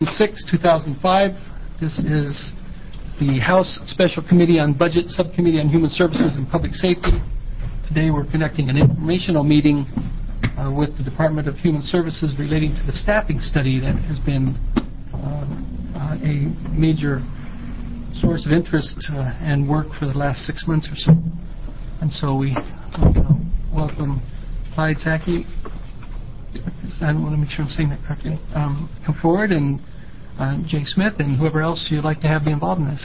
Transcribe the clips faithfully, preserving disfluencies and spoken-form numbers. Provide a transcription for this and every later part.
sixth, two thousand five. This is the House Special Committee on Budget, Subcommittee on Human Services and Public Safety. Today we're conducting an informational meeting uh, with the Department of Human Services relating to the staffing study that has been uh, uh, a major source of interest uh, and work for the last six months or so. And so we uh, welcome Clyde Saki. I want to make sure I'm saying that correctly. Um, come forward, and uh, Jay Smith, and whoever else you'd like to have be involved in this.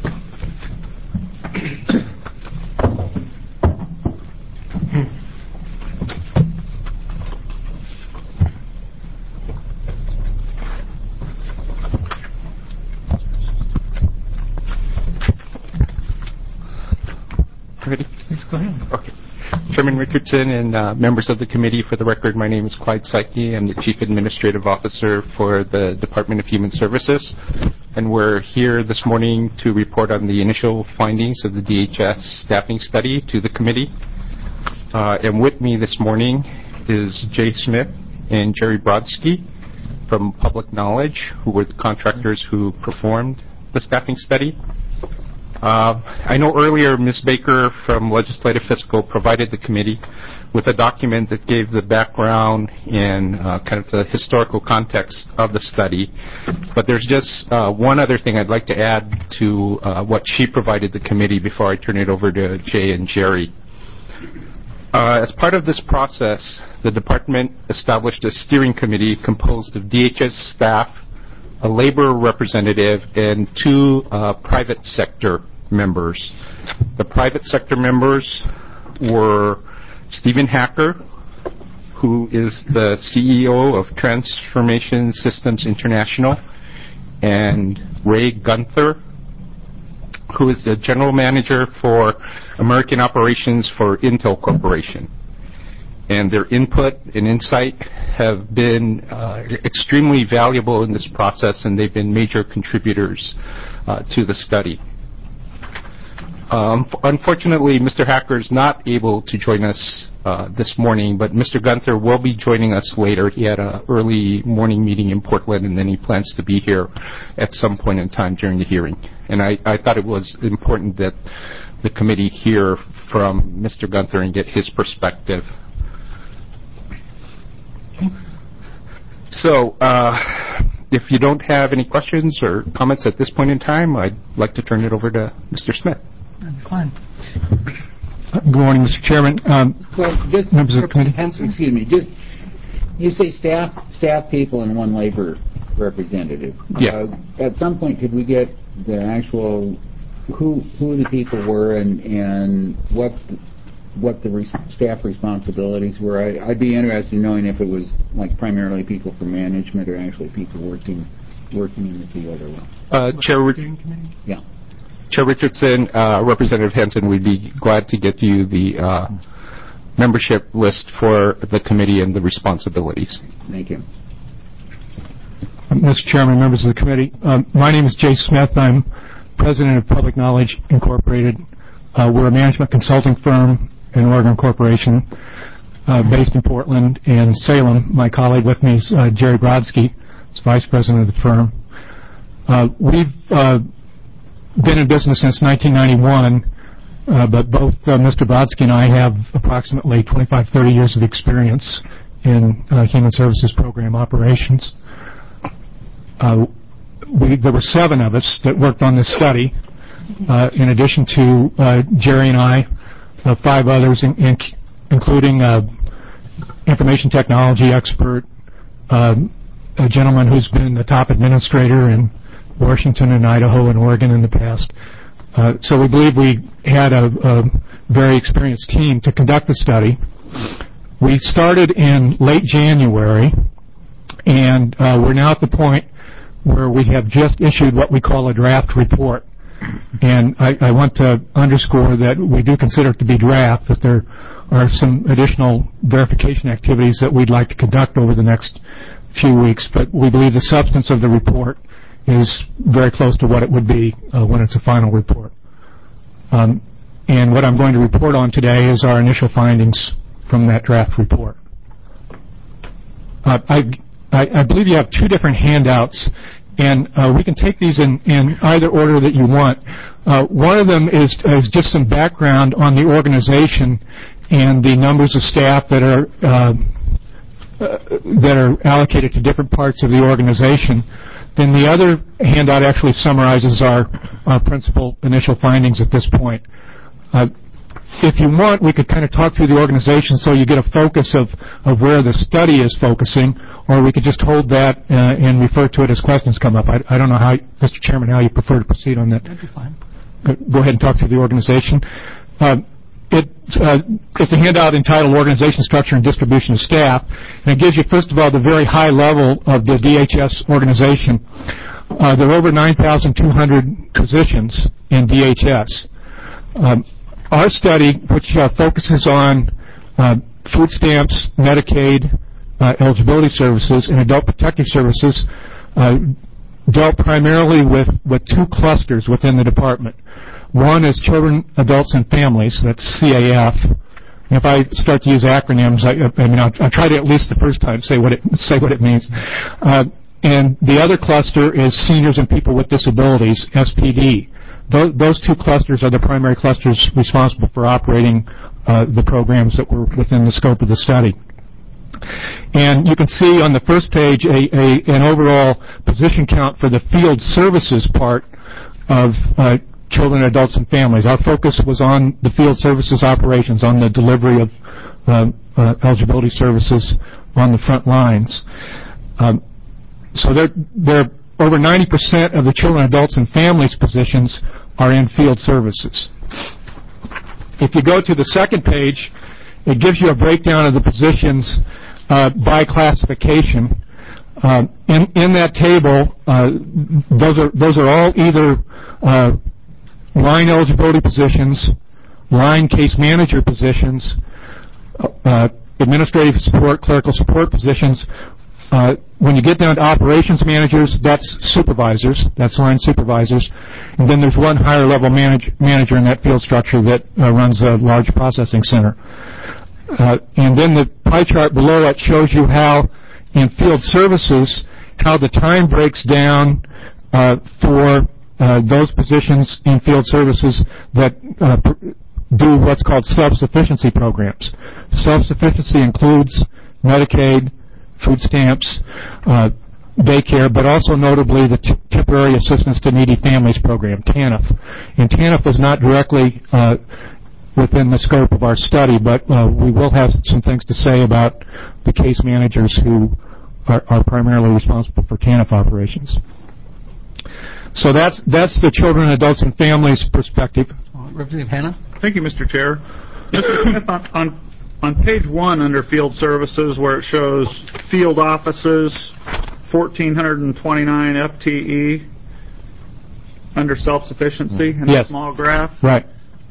Ready? Please go ahead. Okay. Chairman Richardson and uh, members of the committee, for the record, my name is Clyde Saki. I'm the Chief Administrative Officer for the Department of Human Services, and we're here this morning to report on the initial findings of the D H S staffing study to the committee. Uh, and with me this morning is Jay Smith and Jerry Brodsky from Public Knowledge, who were the contractors who performed the staffing study. Uh, I know earlier Miz Baker from Legislative Fiscal provided the committee with a document that gave the background and uh, kind of the historical context of the study. But there's just uh, one other thing I'd like to add to uh, what she provided the committee before I turn it over to Jay and Jerry. Uh, as part of this process, the department established a steering committee composed of D H S staff, a labor representative, and two uh, private sector members. The private sector members were Stephen Hacker, who is the C E O of Transformation Systems International, and Ray Gunther, who is the general manager for American operations for Intel Corporation. And their input and insight have been uh, extremely valuable in this process, and they've been major contributors uh, to the study. Um, unfortunately, Mister Hacker is not able to join us uh, this morning, but Mister Gunther will be joining us later. He had an early morning meeting in Portland, and then he plans to be here at some point in time during the hearing. And I, I thought it was important that the committee hear from Mister Gunther and get his perspective. So, uh, if you don't have any questions or comments at this point in time, I'd like to turn it over to Mister Smith. Fine. Good morning, Mister Chairman. Um, well, just members of the committee. Excuse me. Just you say staff, staff people, and one labor representative. Yes. Uh, at some point, could we get the actual who who the people were and and what the, what the res- staff responsibilities were? I, I'd be interested in knowing if it was like primarily people from management or actually people working working in the field or what. Uh, Chair, yeah. Chair Richardson, uh, Representative Hansen, we'd be glad to get you the uh, membership list for the committee and the responsibilities. Thank you. Mister Chairman, members of the committee, um, my name is Jay Smith. I'm President of Public Knowledge Incorporated. Uh, we're a management consulting firm in Oregon Corporation uh, based in Portland and Salem. My colleague with me is uh, Jerry Brodsky, who's Vice President of the firm. Uh, we've uh, been in business since nineteen ninety-one, uh, but both uh, Mister Brodsky and I have approximately twenty-five, thirty years of experience in uh, human services program operations. Uh, we, there were seven of us that worked on this study, uh, in addition to uh, Jerry and I, uh, five others, in, in, including uh, information technology expert, uh, a gentleman who's been the top administrator in Washington and Idaho and Oregon in the past. Uh, so we believe we had a, a very experienced team to conduct the study. We started in late January, and uh, we're now at the point where we have just issued what we call a draft report. And I, I want to underscore that we do consider it to be draft, that there are some additional verification activities that we'd like to conduct over the next few weeks, but we believe the substance of the report is very close to what it would be uh, when it's a final report. Um, and what I'm going to report on today is our initial findings from that draft report. Uh, I, I, I believe you have two different handouts And uh, we can take these in, in either order that you want. Uh, one of them is, is just some background on the organization and the numbers of staff that are uh, uh, that are allocated to different parts of the organization. Then the other handout actually summarizes our, our principal initial findings at this point. Uh, if you want, we could kind of talk through the organization so you get a focus of, of where the study is focusing, or we could just hold that uh, and refer to it as questions come up. I, I don't know how, Mister Chairman, how you prefer to proceed on that. That'd be fine. Uh, go ahead and talk through the organization. Uh, It, uh, it's a handout entitled Organization Structure and Distribution of Staff, and it gives you, first of all, the very high level of the D H S organization. Uh, there are over nine thousand two hundred positions in D H S. Um, our study, which uh, focuses on uh, food stamps, Medicaid, uh, eligibility services, and adult protective services, uh, dealt primarily with, with two clusters within the department. One is children, adults, and families. That's C A F. And if I start to use acronyms, I, I mean, I'll, I'll try to at least the first time say what it say what it means. Uh, and the other cluster is seniors and people with disabilities, S P D. Those, those two clusters are the primary clusters responsible for operating uh, the programs that were within the scope of the study. And you can see on the first page a, a, an overall position count for the field services part of uh, children, adults, and families. Our focus was on the field services operations, on the delivery of uh, uh, eligibility services on the front lines. Um, so there, there over ninety percent of the children, adults, and families positions are in field services. If you go to the second page, it gives you a breakdown of the positions uh, by classification. Uh, in, in that table, uh, those are those are all either uh, line eligibility positions, line case manager positions, uh, administrative support, clerical support positions. Uh, when you get down to operations managers, that's supervisors, that's line supervisors. And then there's one higher level manage, manager in that field structure that uh, runs a large processing center. Uh, and then the pie chart below it shows you how in field services, how the time breaks down uh, for Uh, those positions in field services that uh, pr- do what's called self-sufficiency programs. Self-sufficiency includes Medicaid, food stamps, uh, daycare, but also notably the t- Temporary Assistance to Needy Families program, TANF. And TANF was not directly uh, within the scope of our study, but uh, we will have some things to say about the case managers who are, are primarily responsible for TANF operations. So that's that's the children, adults, and families perspective. Uh, Representative Hanna? Thank you, Mister Chair. Mister Smith, on, on, on page one under field services where it shows field offices, one thousand four hundred twenty-nine F T E under self-sufficiency in yes. the small graph. Right.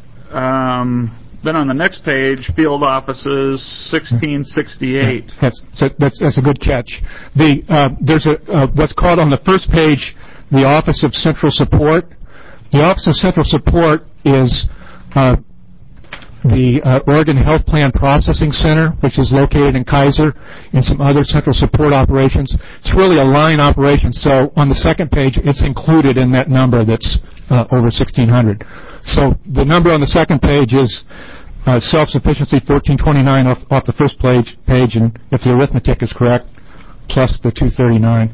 Um, then on the next page, field offices, sixteen sixty-eight. That's, that's, that's a good catch. The, uh, there's a uh, what's called on the first page the Office of Central Support. The Office of Central Support is uh, the uh, Oregon Health Plan Processing Center, which is located in Kaiser, and some other central support operations. It's really a line operation, so on the second page, it's included in that number that's uh, over sixteen hundred. So the number on the second page is uh, self-sufficiency fourteen twenty-nine off, off the first page, page, and if the arithmetic is correct, plus the two thirty-nine.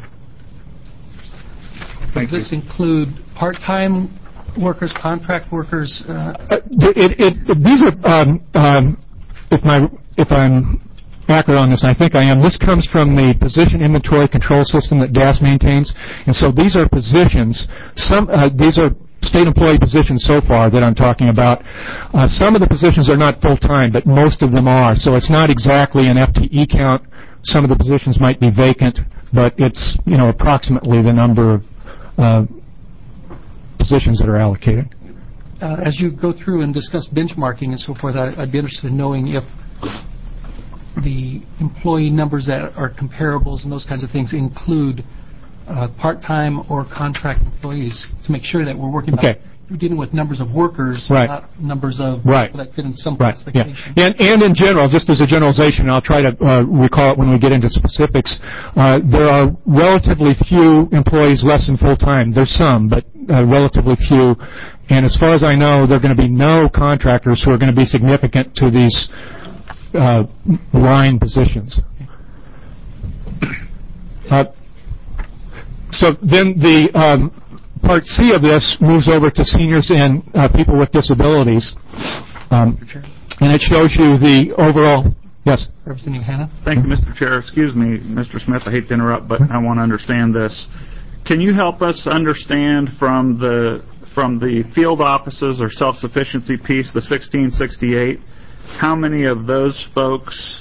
Does this include part-time workers, contract workers? Uh, uh, it, it, it, these are, um, um, if my if I'm accurate on this, I think I am. This comes from the position inventory control system that D A S maintains, and so these are positions. Some uh, these are state employee positions so far that I'm talking about. Uh, some of the positions are not full-time, but most of them are. So it's not exactly an F T E count. Some of the positions might be vacant, but it's you know approximately the number of Uh, positions that are allocated. Uh, as you go through and discuss benchmarking and so forth, I, I'd be interested in knowing if the employee numbers that are comparables and those kinds of things include uh, part-time or contract employees to make sure that we're working okay. by you're dealing with numbers of workers, Right. not numbers of Right. people that fit in some Right, yeah. classification. And, and in general, just as a generalization, I'll try to uh, recall it when we get into specifics, uh, there are relatively few employees less than full-time. There's some, but uh, relatively few. And as far as I know, there are going to be no contractors who are going to be significant to these uh, line positions. Uh, so then the um, Part C of this moves over to seniors and uh, people with disabilities. Um, and it shows you the overall... Yes? Representative Hanna? Thank you, Mister Chair. Excuse me, Mister Smith, I hate to interrupt, but I want to understand this. Can you help us understand from the from the field offices or self-sufficiency piece, the sixteen sixty-eight, how many of those folks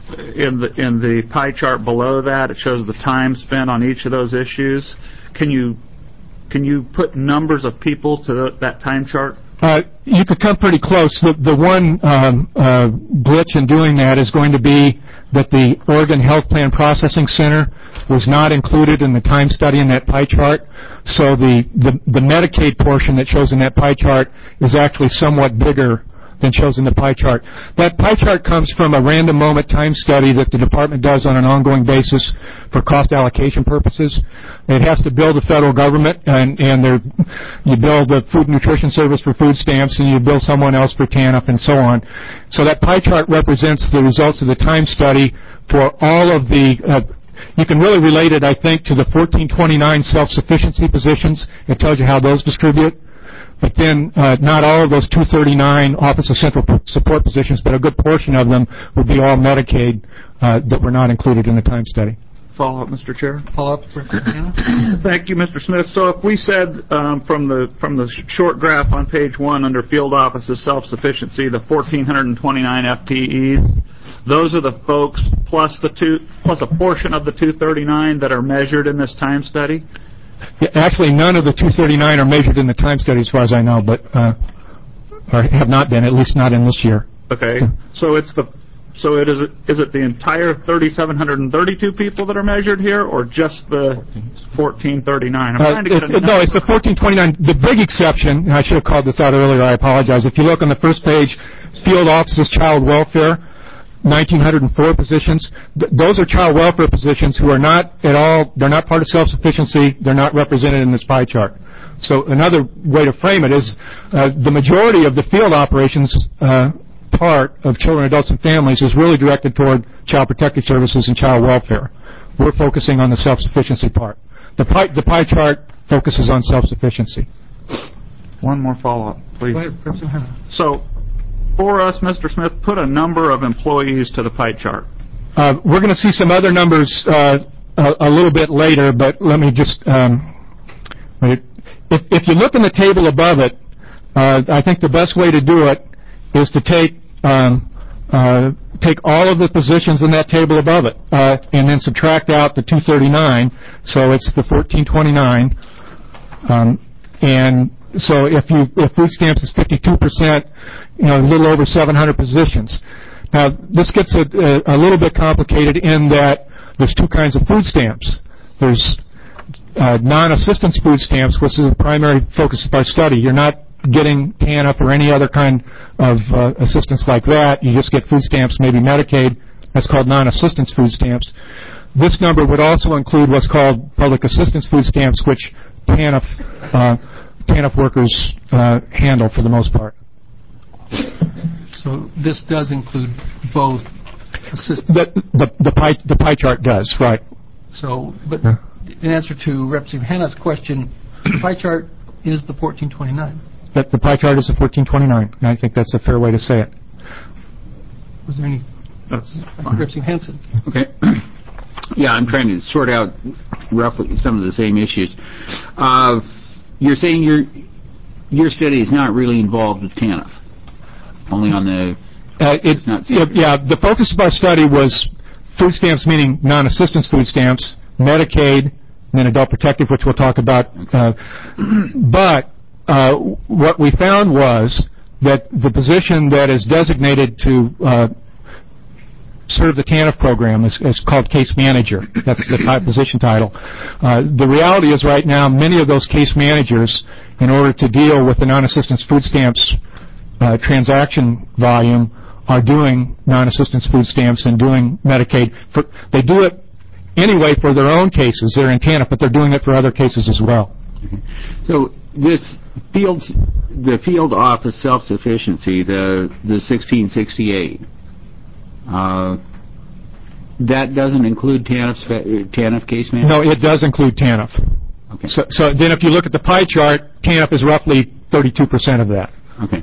in the in the pie chart below that, it shows the time spent on each of those issues. Can you can you put numbers of people to the, that time chart? Uh, you could come pretty close. The, the one um, uh, glitch in doing that is going to be that the Oregon Health Plan Processing Center was not included in the time study in that pie chart. So the, the, the Medicaid portion that shows in that pie chart is actually somewhat bigger than shows in the pie chart. That pie chart comes from a random moment time study that the department does on an ongoing basis for cost allocation purposes. It has to build the federal government, and, and there, you build the Food and Nutrition Service for food stamps, and you build someone else for TANF, and so on. So that pie chart represents the results of the time study for all of the uh, you can really relate it, I think, to the fourteen twenty-nine self-sufficiency positions. It tells you how those distribute. But then uh, not all of those two thirty-nine Office of Central Support positions, but a good portion of them would be all Medicaid uh, that were not included in the time study. Follow up, Mister Chair. Follow up, Representative Hanna? Thank you, Mister Smith. So if we said um, from the from the sh- short graph on page one under field offices self-sufficiency, the one thousand four hundred twenty-nine F T Es, those are the folks plus the two plus a portion of the two thirty-nine that are measured in this time study? Yeah, actually, none of the two thirty-nine are measured in the time study, as far as I know, but uh, or have not been, at least not in this year. Okay, so it's the so it is is it the entire three thousand seven hundred thirty-two people that are measured here, or just the fourteen thirty-nine? I'm Uh, trying to get it, a no, it's the fourteen twenty-nine. The big exception, and I should have called this out earlier, I apologize. If you look on the first page, field offices, child welfare, one thousand nine hundred four positions. Th- those are child welfare positions who are not at all, they're not part of self-sufficiency, they're not represented in this pie chart. So another way to frame it is uh, the majority of the field operations uh, part of children, adults, and families is really directed toward child protective services and child welfare. We're focusing on the self-sufficiency part. The pie, the pie chart focuses on self-sufficiency. One more follow-up, please. Go ahead, Representative Hanna. So, for us, Mister Smith, put a number of employees to the pie chart. Uh, we're going to see some other numbers uh, a, a little bit later, but let me just... Um, if, if you look in the table above it, uh, I think the best way to do it is to take um, uh, take all of the positions in that table above it uh, and then subtract out the two thirty-nine, so it's the fourteen twenty-nine. Um, and so if you if food stamps is fifty-two percent, you know, a little over seven hundred positions. Now, this gets a, a, a little bit complicated in that there's two kinds of food stamps. There's uh, non-assistance food stamps, which is the primary focus of our study. You're not getting TANF or any other kind of uh, assistance like that. You just get food stamps, maybe Medicaid. That's called non-assistance food stamps. This number would also include what's called public assistance food stamps, which TANF, uh, TANF workers uh, handle for the most part. So this does include both assistance. The, the, the, pie, the pie chart does, right. So, but Yeah. in answer to Representative Hanna's question, the pie chart is the fourteen twenty-nine. That the pie chart is the fourteen twenty-nine, and I think that's a fair way to say it. Was there any? That's Representative Hansen. Okay. Yeah, I'm trying to sort out roughly some of the same issues. Uh, you're saying your your study is not really involved with TANF, only on the. Uh, it, not yeah, yeah, the focus of our study was food stamps, meaning non-assistance food stamps, Medicaid, and then adult protective, which we'll talk about. Uh, but uh, what we found was that the position that is designated to uh, serve the TANF program is, is called case manager. That's the type position title. Uh, the reality is right now many of those case managers, in order to deal with the non-assistance food stamps uh, transaction volume, are doing non-assistance food stamps and doing Medicaid. For, they do it anyway for their own cases. They're in TANF, but they're doing it for other cases as well. So this field, the field office self-sufficiency, the the sixteen sixty-eight, uh, that doesn't include TANF, TANF case management? No, it does include TANF. Okay. So, so then if you look at the pie chart, TANF is roughly thirty-two percent of that. Okay.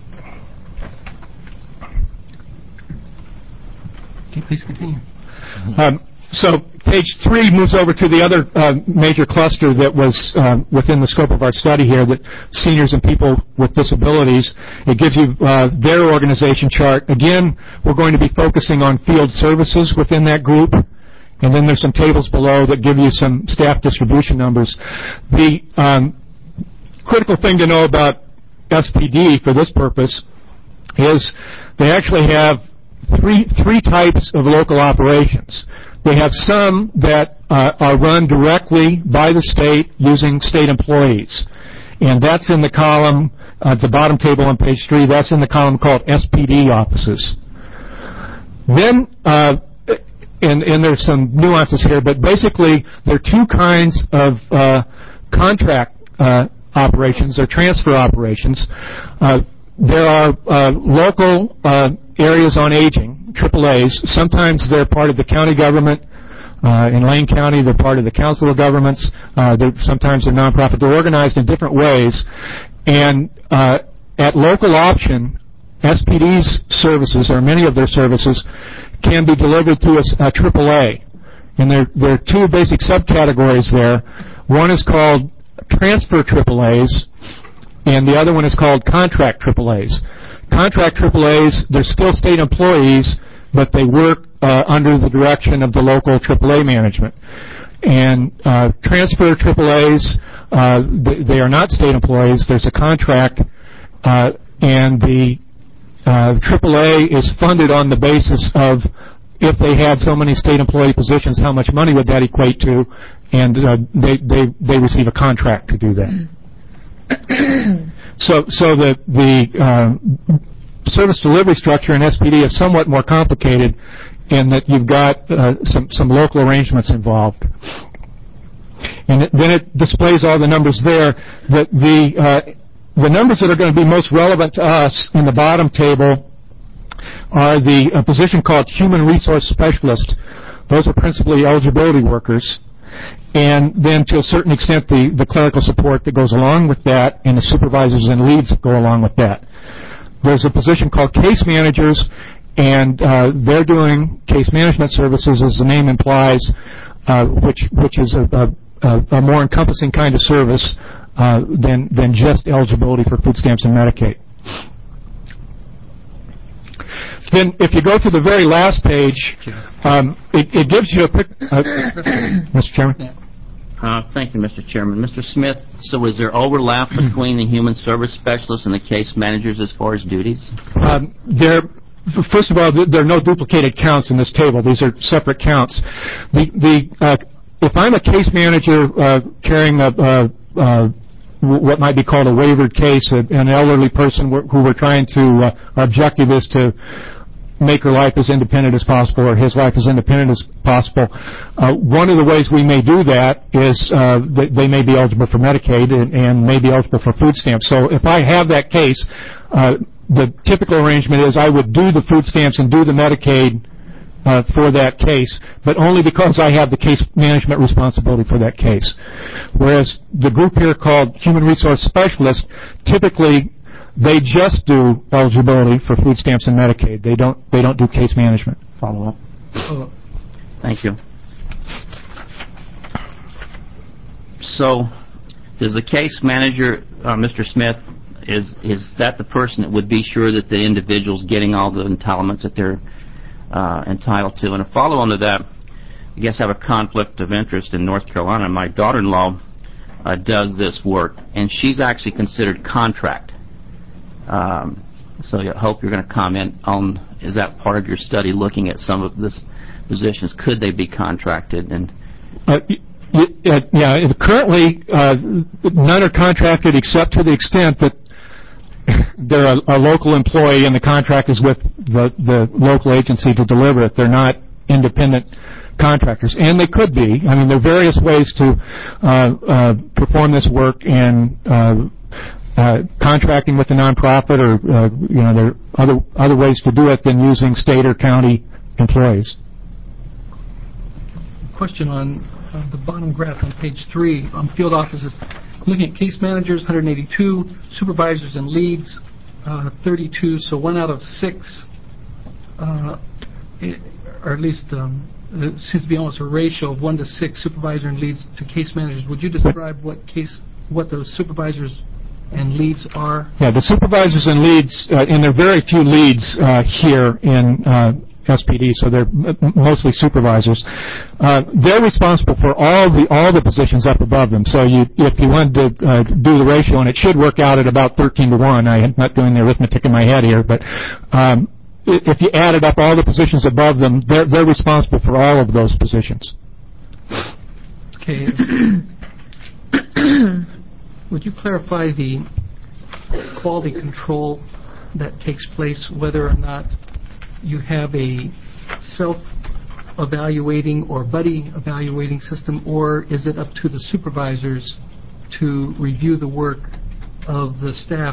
Okay, please continue. Um, so page three moves over to the other uh, major cluster that was um, within the scope of our study here, that seniors and people with disabilities. It gives you uh, their organization chart. Again, we're going to be focusing on field services within that group. And then there's some tables below that give you some staff distribution numbers. The um, critical thing to know about S P D for this purpose is they actually have three three types of local operations. They have some that uh, are run directly by the state using state employees. And that's in the column, uh, the bottom table on page three, that's in the column called S P D offices. Then, uh, and, and there's some nuances here, but basically there are two kinds of uh, contract uh, operations or transfer operations. Uh, there are uh, local uh, areas on aging, triple A's. Sometimes they're part of the county government. Uh, in Lane County, they're part of the Council of Governments. Uh, they're sometimes they're nonprofit. They're organized in different ways. And uh, at local option, S P D's services, or many of their services, can be delivered through a, a triple A. And there, there are two basic subcategories there. One is called transfer triple A's, and the other one is called contract triple A's. Contract triple A's, they're still state employees, but they work uh, under the direction of the local triple A management. And uh, transfer triple A's, uh, they, they are not state employees. There's a contract, uh, and the uh, triple A is funded on the basis of if they had so many state employee positions, how much money would that equate to? And uh, they, they, they receive a contract to do that. So, so the, the uh, service delivery structure in S P D is somewhat more complicated in that you've got uh, some, some local arrangements involved. And it, then it displays all the numbers there. The, the, uh, the numbers that are going to be most relevant to us in the bottom table are the uh, position called Human Resource Specialist. Those are principally eligibility workers. And then to a certain extent the, the clerical support that goes along with that and the supervisors and leads that go along with that. There's a position called case managers, and uh, they're doing case management services, as the name implies, uh, which which is a, a, a more encompassing kind of service uh, than than just eligibility for food stamps and Medicaid. Then, if you go to the very last page, um, it, it gives you a pic. Uh, Mister Chairman. Uh, thank you, Mister Chairman. Mister Smith, so is there overlap between the human service specialists and the case managers as far as duties? Um, there, first of all, there are no duplicated counts in this table. These are separate counts. The, the, uh, if I'm a case manager uh, carrying a, uh, uh, what might be called a waivered case, an elderly person who we're trying to, uh, our objective is to make her life as independent as possible, or his life as independent as possible. Uh, one of the ways we may do that is uh, that they may be eligible for Medicaid and, and may be eligible for food stamps. So if I have that case, uh, the typical arrangement is I would do the food stamps and do the Medicaid uh, for that case, but only because I have the case management responsibility for that case. Whereas the group here called Human Resource Specialist, typically they just do eligibility for food stamps and Medicaid. They don't. They don't do case management. Follow up. Thank you. So, is the case manager, uh, Mister Smith, is is that the person that would be sure that the individual's getting all the entitlements that they're uh, entitled to? And a follow-on to that, I guess I have a conflict of interest in North Carolina. My daughter-in-law uh, does this work, and she's actually considered contract. Um, So I hope you're going to comment on, is that part of your study, looking at some of this positions? Could they be contracted? And Uh, y- y- yeah, currently uh, none are contracted except to the extent that they're a, a local employee and the contract is with the, the local agency to deliver it. They're not independent contractors, and they could be. I mean, there are various ways to uh, uh, perform this work, and uh, uh, contracting with a nonprofit, or uh, you know, there are other other ways to do it than using state or county employees. Question on uh, the bottom graph on page three on field offices. Looking at case managers, one hundred eighty-two, supervisors and leads, uh, thirty-two, so one out of six, uh, it, or at least um, it seems to be almost a ratio of one to six supervisor and leads to case managers. Would you describe what case, what those supervisors and leads are? Yeah, the supervisors and leads, uh, and there are very few leads uh, here in uh, S P D, so they're m- mostly supervisors. Uh, they're responsible for all the all the positions up above them. So you, if you wanted to uh, do the ratio, and it should work out at about thirteen to one. I'm not doing the arithmetic in my head here, but um, if you added up all the positions above them, they're, they're responsible for all of those positions. Okay. Would you clarify the quality control that takes place, whether or not you have a self-evaluating or buddy evaluating system, or is it up to the supervisors to review the work of the staff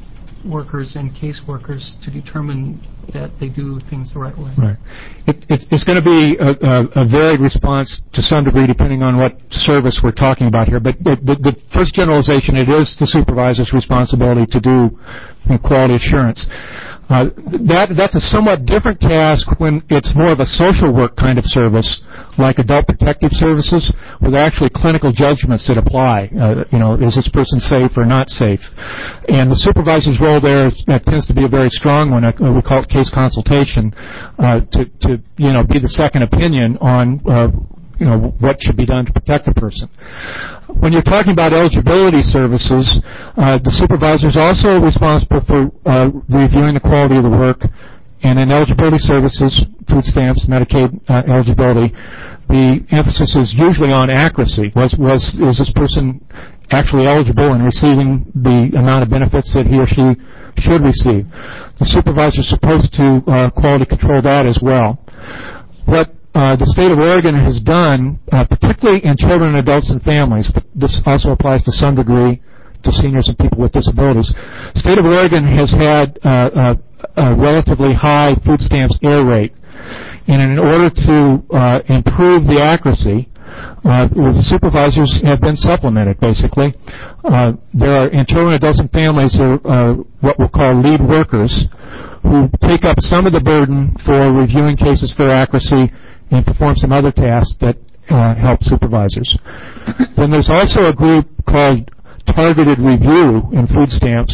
workers and case workers to determine that they do things the right way? Right. It, it, it's going to be a, a, a varied response to some degree depending on what service we're talking about here. But the, the, the first generalization, it is the supervisor's responsibility to do you know, quality assurance. Uh, that that's a somewhat different task when it's more of a social work kind of service, like adult protective services, with actually clinical judgments that apply. Uh, you know, is this person safe or not safe? And the supervisor's role there uh, tends to be a very strong one. Uh, we call it case consultation, uh, to to you know be the second opinion on uh, you know what should be done to protect the person. When you're talking about eligibility services, uh, the supervisor is also responsible for uh, reviewing the quality of the work. And in eligibility services, food stamps, Medicaid uh, eligibility, the emphasis is usually on accuracy. Was was is this person actually eligible and receiving the amount of benefits that he or she should receive? The supervisor is supposed to uh, quality control that as well. What Uh, the state of Oregon has done, uh, particularly in children, adults, and families, but this also applies to some degree to seniors and people with disabilities. The state of Oregon has had uh, a, a relatively high food stamps error rate. And in order to uh, improve the accuracy, uh, the supervisors have been supplemented, basically. Uh, there are, in children, adults, and families, are uh, what we'll call lead workers, who take up some of the burden for reviewing cases for accuracy and perform some other tasks that uh, help supervisors. Then there's also a group called Targeted Review in food stamps.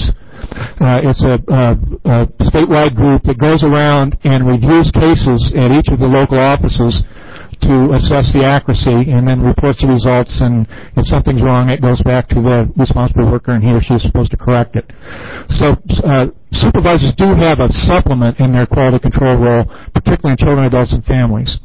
Uh, it's a, a, a statewide group that goes around and reviews cases at each of the local offices to assess the accuracy and then reports the results, and if something's wrong, it goes back to the responsible worker and he or she is supposed to correct it. So uh, supervisors do have a supplement in their quality control role, particularly in children, adults, and families.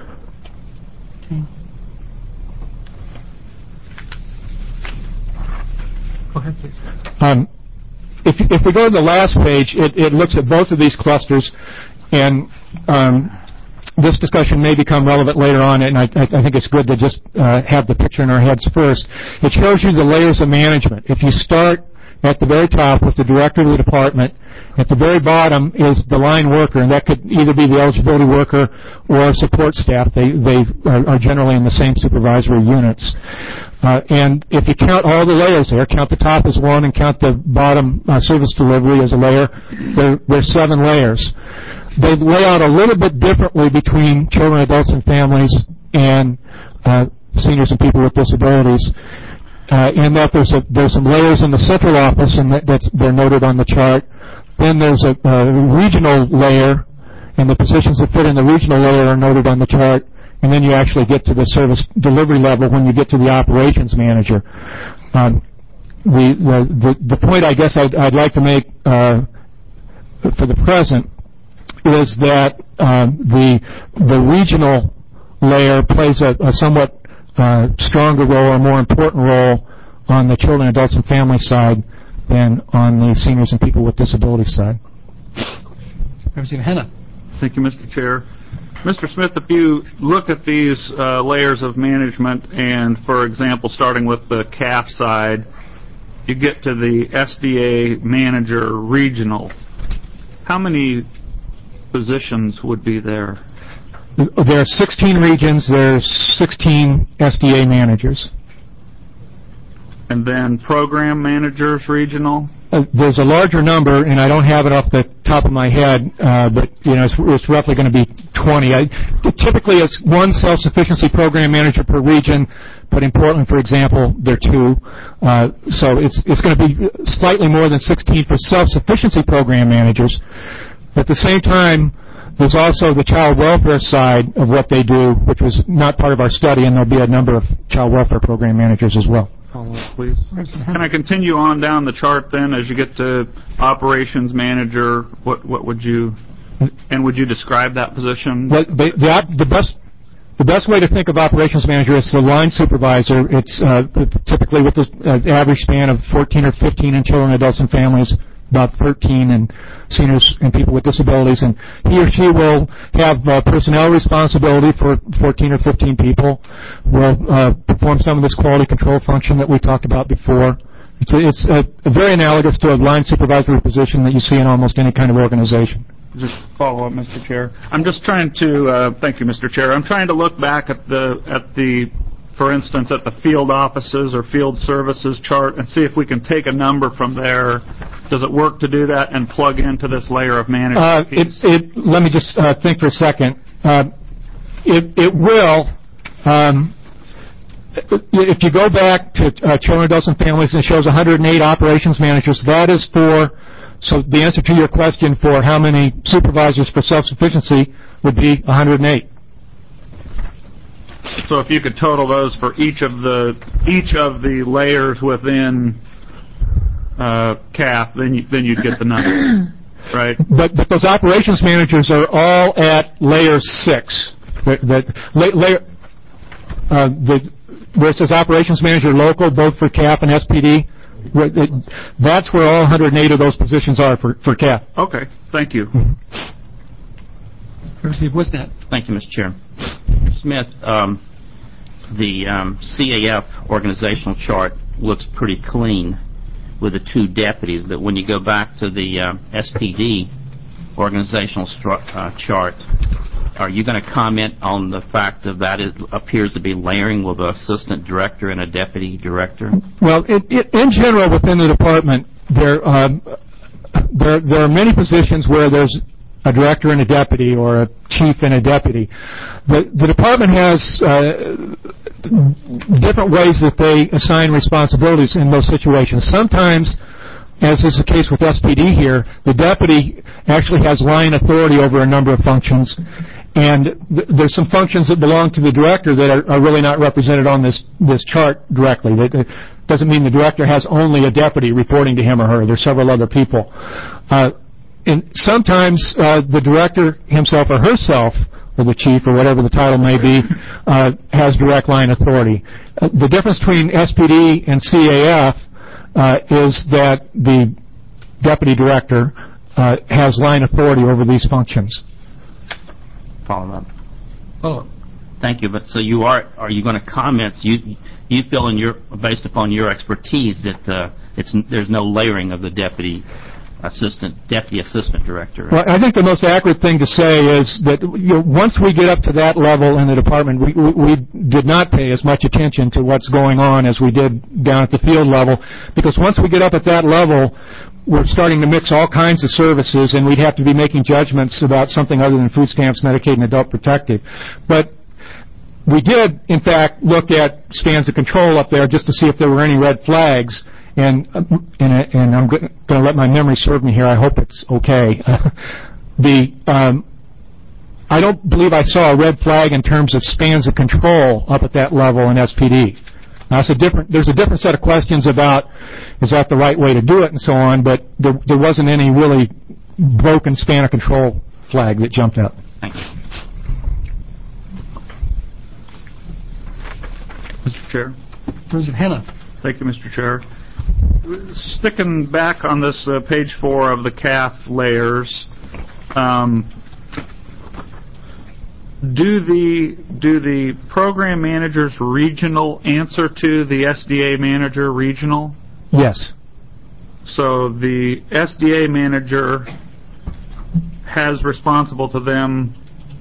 Go ahead, please. Um, if, if we go to the last page, it, it looks at both of these clusters, and um, this discussion may become relevant later on, and I, I think it's good to just uh, have the picture in our heads first. It shows you the layers of management. If you start at the very top with the director of the department, at the very bottom is the line worker, and that could either be the eligibility worker or support staff. They, they are, are generally in the same supervisory units. Uh, and if you count all the layers there, count the top as one and count the bottom uh, service delivery as a layer, there, there's seven layers. They lay out a little bit differently between children, adults, and families and uh, seniors and people with disabilities. Uh, in that there's a, there's some layers in the central office, and that, that's they're noted on the chart. Then there's a, a regional layer, and the positions that fit in the regional layer are noted on the chart. And then you actually get to the service delivery level when you get to the operations manager. Um, the, the the the point I guess I'd, I'd like to make uh, for the present is that um, the the regional layer plays a, a somewhat uh, stronger role, or more important role, on the children, adults, and family side than on the seniors and people with disabilities side. Representative Hanna. Thank you, Mister Chair. Mister Smith, if you look at these uh, layers of management, and, for example, starting with the C A F side, you get to the S D A manager regional. How many positions would be there? There are sixteen regions. There's sixteen S D A managers. And then program managers regional? Uh, there's a larger number, and I don't have it off the top of my head, uh, but you know, it's, it's roughly going to be twenty. I, typically, it's one self-sufficiency program manager per region, but in Portland, for example, there are two. Uh, so it's it's going to be slightly more than sixteen for self-sufficiency program managers. At the same time, there's also the child welfare side of what they do, which was not part of our study, and there'll be a number of child welfare program managers as well. Follow up, please. Can I continue on down the chart then as you get to operations manager? What what would you and would you describe that position? Well, the, the, the best the best way to think of operations manager is the line supervisor. It's uh, typically with the uh, average span of fourteen or fifteen in children, adults, and families, about thirteen in seniors and people with disabilities, and he or she will have uh, personnel responsibility for fourteen or fifteen people, will uh, perform some of this quality control function that we talked about before. It's, a, it's a, a very analogous to a line supervisory position that you see in almost any kind of organization. Just follow up, Mister Chair. I'm just trying to, uh, thank you, Mister Chair. I'm trying to look back at the, at the, for instance, at the field offices or field services chart and see if we can take a number from there. Does it work to do that and plug into this layer of management uh, piece? It, it, let me just uh, think for a second. Uh, it, it will. Um, if you go back to uh, children, adults, and families, and it shows one hundred eight operations managers, that is for, so the answer to your question for how many supervisors for self-sufficiency would be one hundred eight. So if you could total those for each of the each of the layers within uh, C A F, then you, then you'd get the number, right? But but those operations managers are all at layer six. That, that la, layer uh, the where it says operations manager local, both for C A F and S P D. It, that's where all one hundred eight of those positions are for for C A F. Okay, thank you. Representative Wisnat. Thank you, Mister Chair. Mister Smith, um, the um, C A F organizational chart looks pretty clean with the two deputies, but when you go back to the uh, S P D organizational stru- uh, chart, are you going to comment on the fact that that it appears to be layering with an assistant director and a deputy director? Well, it, it, in general, within the department, there um, there there are many positions where there's a director and a deputy, or a chief and a deputy. The, the department has uh, different ways that they assign responsibilities in those situations. Sometimes, as is the case with S P D here, the deputy actually has line authority over a number of functions, and th- there's some functions that belong to the director that are, are really not represented on this, this chart directly. That uh, doesn't mean the director has only a deputy reporting to him or her. There's several other people. Uh, And sometimes uh, the director himself or herself, or the chief, or whatever the title may be, uh, has direct line authority. Uh, the difference between S P D and C A F uh, is that the deputy director uh, has line authority over these functions. Follow up. Follow up. Thank you. But so you are are you going to comment? You you feel in your based upon your expertise that uh, it's there's no layering of the deputy. Assistant, deputy assistant director. Well, I think the most accurate thing to say is that you know, once we get up to that level in the department, we, we, we did not pay as much attention to what's going on as we did down at the field level, because once we get up at that level, we're starting to mix all kinds of services, and we'd have to be making judgments about something other than food stamps, Medicaid, and adult protective. But we did, in fact, look at spans of control up there just to see if there were any red flags. And, and, and I'm going to let my memory serve me here. I hope it's okay. the um, I don't believe I saw a red flag in terms of spans of control up at that level in S P D. Now, it's a different, there's a different set of questions about is that the right way to do it and so on, but there, there wasn't any really broken span of control flag that jumped up. Thanks. Mister Chair. Representative Hanna. Thank you, Mister Chair. Sticking back on this uh, page four of the C A F layers, um, do the do the program managers regional answer to the S D A manager regional? Yes. So the S D A manager has responsible to them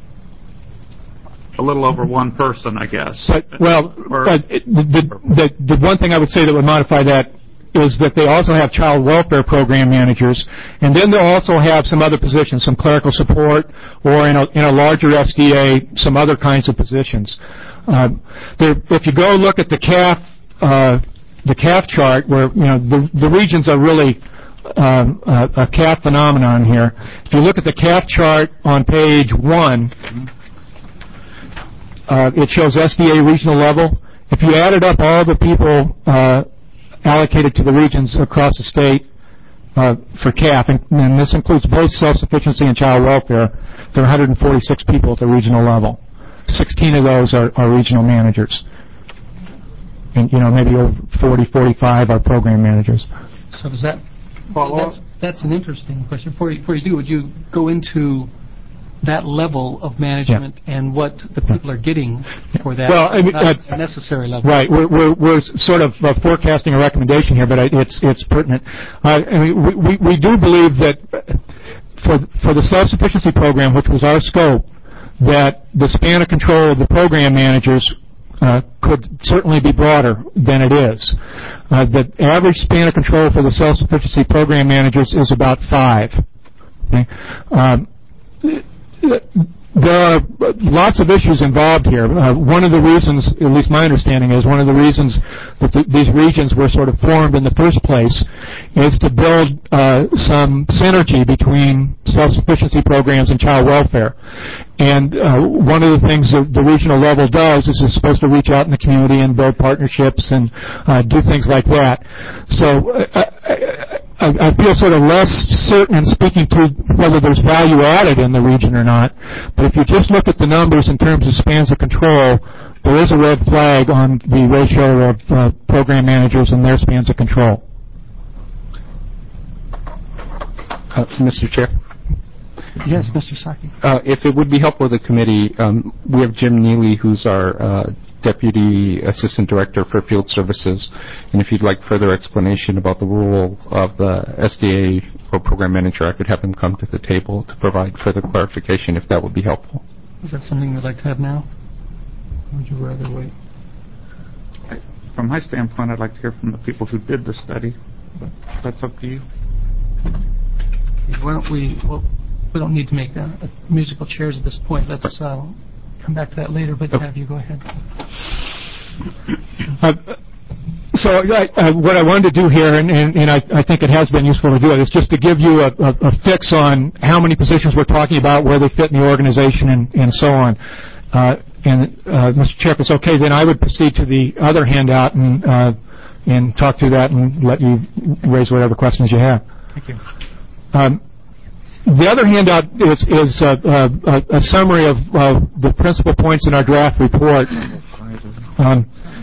a little over one person, I guess. But, well, Or, but it, the, the, the one thing I would say that would modify that is that they also have child welfare program managers, and then they'll also have some other positions, some clerical support, or in a, in a larger S D A, some other kinds of positions. Uh, there, if you go look at the C A F, uh, the C A F chart, where you know the, the regions are really um, a, a C A F phenomenon here. If you look at the C A F chart on page one. Uh, it shows S D A regional level. If you added up all the people uh, allocated to the regions across the state uh, for C A F, and, and this includes both self-sufficiency and child welfare, there are one hundred forty-six people at the regional level. sixteen of those are, are regional managers. And, you know, maybe over forty, forty-five are program managers. So does that... Follow that's, that's an interesting question. Before you, before you do, would you go into that level of management yeah. and what the people are getting for that? Well, I mean, not that's a necessary level. Right. We're, we're, we're sort of uh, forecasting a recommendation here, but I, it's it's pertinent. Uh, I mean, we, we, we do believe that for for the self-sufficiency program, which was our scope, that the span of control of the program managers uh, could certainly be broader than it is. Uh, the average span of control for the self-sufficiency program managers is about five. Okay? Um, There are lots of issues involved here. Uh, one of the reasons, at least my understanding is, one of the reasons that th- these regions were sort of formed in the first place is to build uh, some synergy between self-sufficiency programs and child welfare. And uh, one of the things that the regional level does is it's supposed to reach out in the community and build partnerships and uh, do things like that. So uh, I, I feel sort of less certain in speaking to whether there's value added in the region or not. But if you just look at the numbers in terms of spans of control, there is a red flag on the ratio of uh, program managers and their spans of control. Uh, Mister Chair? Yes, Mister Psaki. Uh, if it would be helpful to the committee, um, we have Jim Neely, who's our uh, Deputy Assistant Director for Field Services, and if you'd like further explanation about the role of the S D A or Program Manager, I could have him come to the table to provide further clarification, if that would be helpful. Is that something you'd like to have now? Or would you rather wait? I, from my standpoint, I'd like to hear from the people who did the study, but that's up to you. Why don't we... Well, we don't need to make uh, musical chairs at this point. Let's uh, come back to that later, but okay. have you go ahead. Uh, so I, uh, what I wanted to do here, and, and, and I, I think it has been useful to do it, is just to give you a, a, a fix on how many positions we're talking about, where they fit in the organization, and, and so on. Uh, and, uh, Mister Chair, if it's okay, then I would proceed to the other handout and, uh, and talk through that and let you raise whatever questions you have. Thank you. Um, The other handout is, is uh, uh, a summary of uh, the principal points in our draft report. Um,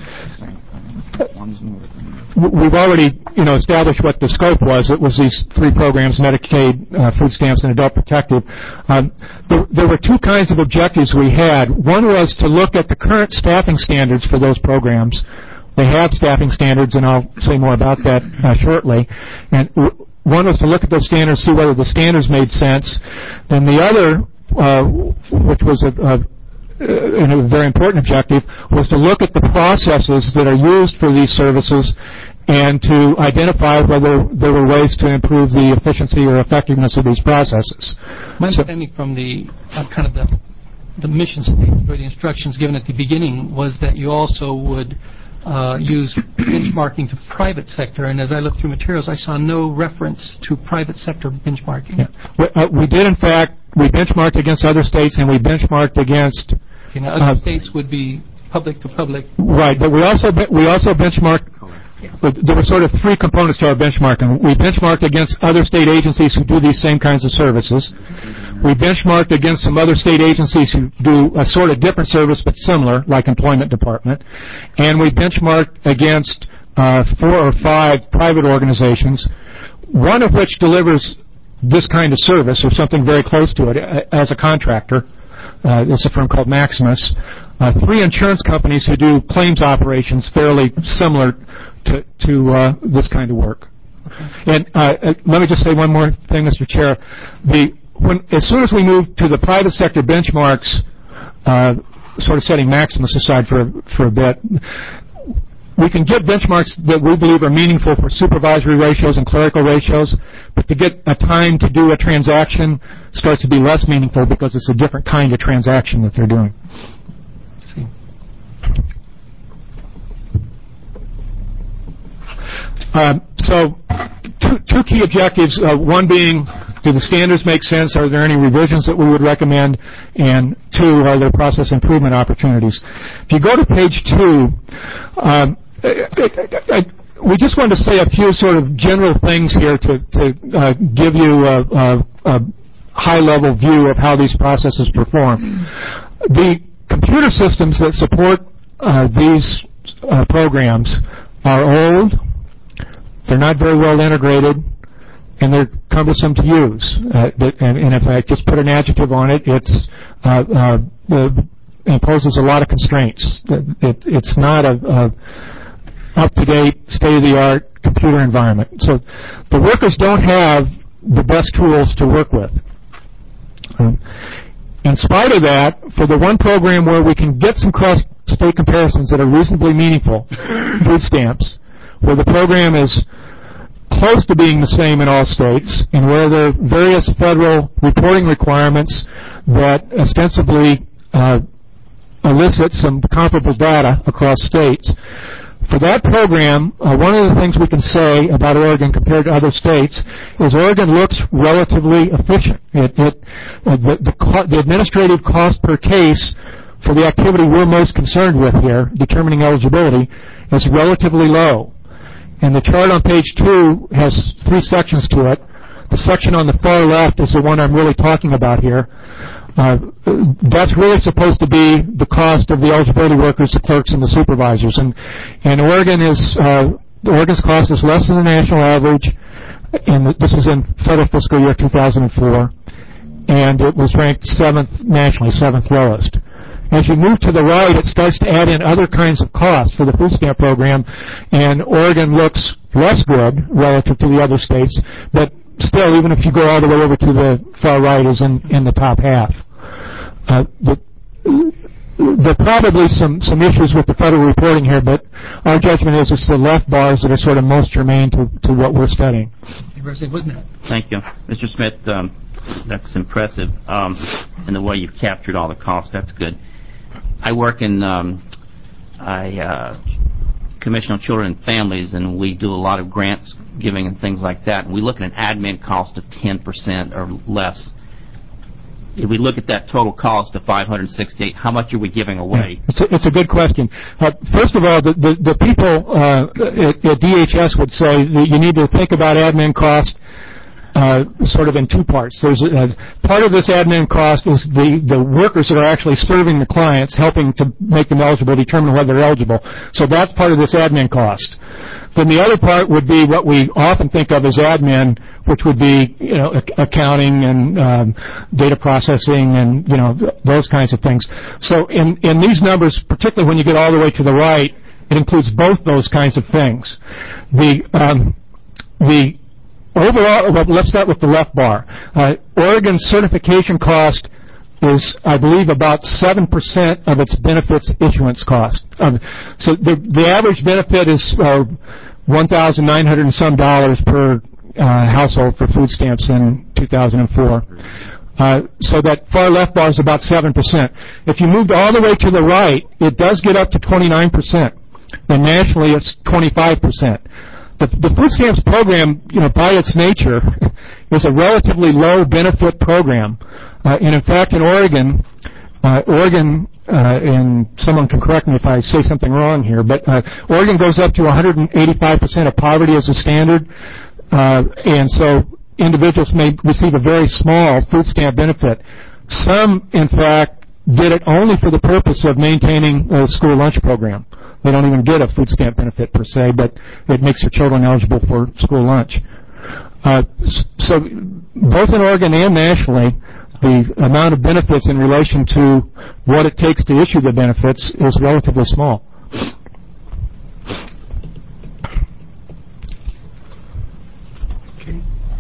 we've already, you know, established what the scope was. It was these three programs: Medicaid, uh, food stamps, and Adult Protective. Um, there, there were two kinds of objectives we had. One was to look at the current staffing standards for those programs. They have staffing standards, and I'll say more about that uh, shortly. And w- One was to look at those standards, see whether the standards made sense. Then the other, uh, which was a, a, a very important objective, was to look at the processes that are used for these services and to identify whether there were ways to improve the efficiency or effectiveness of these processes. My understanding from the uh, kind of the, the mission statement or the instructions given at the beginning was that you also would Uh, use benchmarking to private sector, and as I looked through materials, I saw no reference to private sector benchmarking. Yeah. We, uh, we did, in fact, we benchmarked against other states, and we benchmarked against... Okay, now, other uh, states would be public to public. Right, but we also be, we also benchmarked but there were sort of three components to our benchmarking. We benchmarked against other state agencies who do these same kinds of services. We benchmarked against some other state agencies who do a sort of different service but similar, like Employment Department. And we benchmarked against uh, four or five private organizations, one of which delivers this kind of service or something very close to it uh, as a contractor. Uh, it's a firm called Maximus. Uh, three insurance companies who do claims operations fairly similar to, to uh, this kind of work. And uh, uh, let me just say one more thing, Mister Chair. The, when, as soon as we moved to the private sector benchmarks, uh, sort of setting Maximus aside for, for a bit, we can get benchmarks that we believe are meaningful for supervisory ratios and clerical ratios, but to get a time to do a transaction starts to be less meaningful because it's a different kind of transaction that they're doing. Um, so, two, two key objectives, uh, one being, do the standards make sense? Are there any revisions that we would recommend? And two, are there process improvement opportunities? If you go to page two, um, I, I, I, we just wanted to say a few sort of general things here to, to uh, give you a, a, a high-level view of how these processes perform. The computer systems that support uh, these uh, programs are old, they're not very well integrated, and they're cumbersome to use. Uh, and, and if I just put an adjective on it, it's uh, uh, the, imposes a lot of constraints. It, it, it's not a, a up-to-date, state-of-the-art computer environment. So the workers don't have the best tools to work with. Um, in spite of that, for the one program where we can get some cross-state comparisons that are reasonably meaningful, food stamps, where the program is close to being the same in all states, and where there are various federal reporting requirements that ostensibly uh, elicit some comparable data across states. For that program, uh, one of the things we can say about Oregon compared to other states is Oregon looks relatively efficient. It, it, uh, the, the, co- the administrative cost per case for the activity we're most concerned with here, determining eligibility, is relatively low. And the chart on page two has three sections to it. The section on the far left is the one I'm really talking about here. Uh, that's really supposed to be the cost of the eligibility workers, the clerks, and the supervisors. And, and Oregon is, uh, Oregon's cost is less than the national average, and this is in federal fiscal year two thousand four, and it was ranked seventh nationally, seventh lowest. As you move to the right, it starts to add in other kinds of costs for the food stamp program, and Oregon looks less good relative to the other states, but still, even if you go all the way over to the far right, is in, in the top half. Uh, the, there are probably some, some issues with the federal reporting here, but our judgment is it's the left bars that are sort of most germane to, to what we're studying. Wasn't it? Thank you. Mister Smith, um, that's impressive. Um, and the way you've captured all the costs, that's good. I work in um, I uh, Commission on Children and Families, and we do a lot of grants giving and things like that. And we look at an admin cost of ten percent or less. If we look at that total cost of five hundred sixty-eight, how much are we giving away? It's a, it's a good question. Uh, first of all, the, the, the people uh, at, at D H S would say that you need to think about admin cost uh, sort of in two parts. There's a, part of this admin cost is the, the workers that are actually serving the clients, helping to make them eligible, determine whether they're eligible. So that's part of this admin cost. Then the other part would be what we often think of as admin, which would be, you know, accounting and um, data processing and, you know, those kinds of things. So in, in these numbers, particularly when you get all the way to the right, it includes both those kinds of things. The um, the overall, well, let's start with the left bar. Uh, Oregon's certification cost is, I believe, about seven percent of its benefits issuance cost. Um, so the the average benefit is uh, one thousand nine hundred and some dollars per uh, household for food stamps in two thousand four. Uh, so that far left bar is about seven percent. If you moved all the way to the right, it does get up to twenty-nine percent. And nationally, it's twenty-five percent. The, the food stamps program, you know, by its nature, is a relatively low benefit program. Uh, and in fact, in Oregon, uh, Oregon uh, and someone can correct me if I say something wrong here, but uh, Oregon goes up to one hundred eighty-five percent of poverty as a standard, uh, and so individuals may receive a very small food stamp benefit. Some, in fact, get it only for the purpose of maintaining a school lunch program. They don't even get a food stamp benefit per se, but it makes their children eligible for school lunch. Uh, so both in Oregon and nationally, the amount of benefits in relation to what it takes to issue the benefits is relatively small. Okay.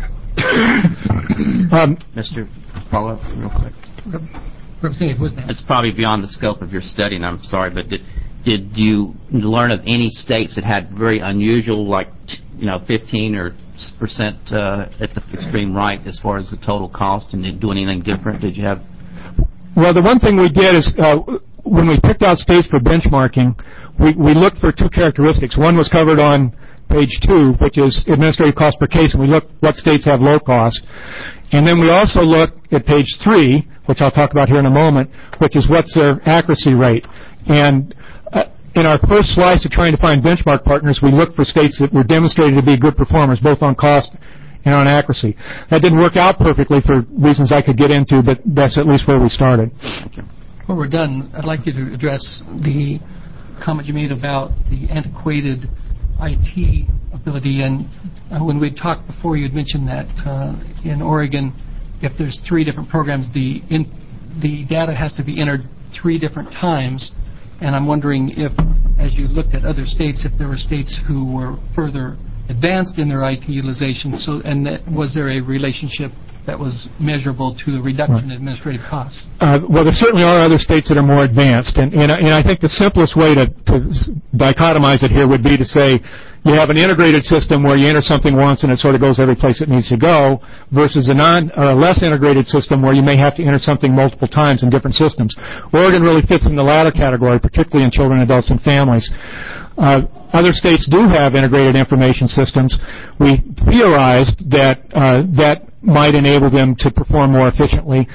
um, Mister Follow-up real quick. Representative Wisnam. It's probably beyond the scope of your study, and I'm sorry, but did, did you learn of any states that had very unusual, like, you know, fifteen or percent uh, at the extreme right as far as the total cost, and did do anything different? Did you have? Well, the one thing we did is uh, when we picked out states for benchmarking, we, we looked for two characteristics. One was covered on page two, which is administrative cost per case, and we looked what states have low cost. And then we also looked at page three, which I'll talk about here in a moment, which is what's their accuracy rate. And uh, in our first slice of trying to find benchmark partners, we looked for states that were demonstrated to be good performers, both on cost and on accuracy. That didn't work out perfectly for reasons I could get into, but that's at least where we started. When we're done, I'd like you to address the comment you made about the antiquated I T ability. And uh, when we talked before, you had mentioned that uh, in Oregon, if there's three different programs, the in, the data has to be entered three different times. And I'm wondering if, as you looked at other states, if there were states who were further advanced in their I T utilization, so and that, was there a relationship that was measurable to the reduction in administrative costs? Uh, well, there certainly are other states that are more advanced, and, and, and I think the simplest way to, to dichotomize it here would be to say you have an integrated system where you enter something once and it sort of goes every place it needs to go, versus a non or a less integrated system where you may have to enter something multiple times in different systems. Oregon really fits in the latter category, particularly in children, adults, and families. Uh, other states do have integrated information systems. We theorized that uh, that might enable them to perform more efficiently.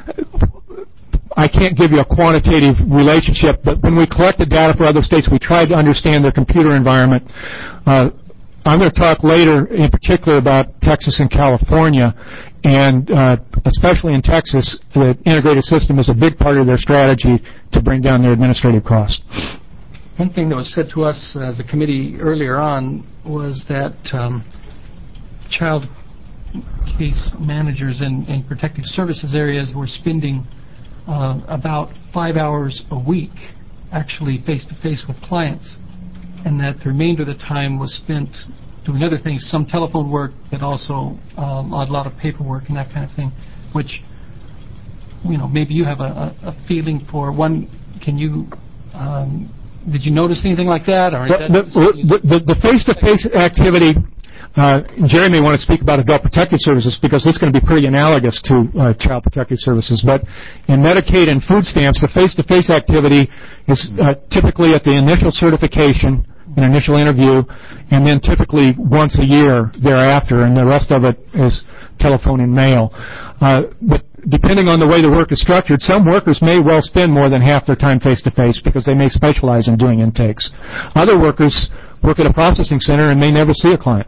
I can't give you a quantitative relationship, but when we collected data for other states, we tried to understand their computer environment. Uh, I'm going to talk later in particular about Texas and California, and uh, especially in Texas, the integrated system is a big part of their strategy to bring down their administrative costs. One thing that was said to us as a committee earlier on was that um, child case managers in, in protective services areas were spending uh, about five hours a week actually face-to-face with clients, and that the remainder of the time was spent doing other things, some telephone work, but also um, a lot of paperwork and that kind of thing, which, you know, maybe you have a, a feeling for. One, can you, um, did you notice anything like that? Or the, the, the, the face-to-face activity, uh, Jerry may want to speak about adult protective services because this is going to be pretty analogous to uh, child protective services, but in Medicaid and food stamps, the face-to-face activity is uh, typically at the initial certification, an initial interview, and then typically once a year thereafter, and the rest of it is telephone and mail. Uh, but depending on the way the work is structured, some workers may well spend more than half their time face-to-face because they may specialize in doing intakes. Other workers work at a processing center and may never see a client.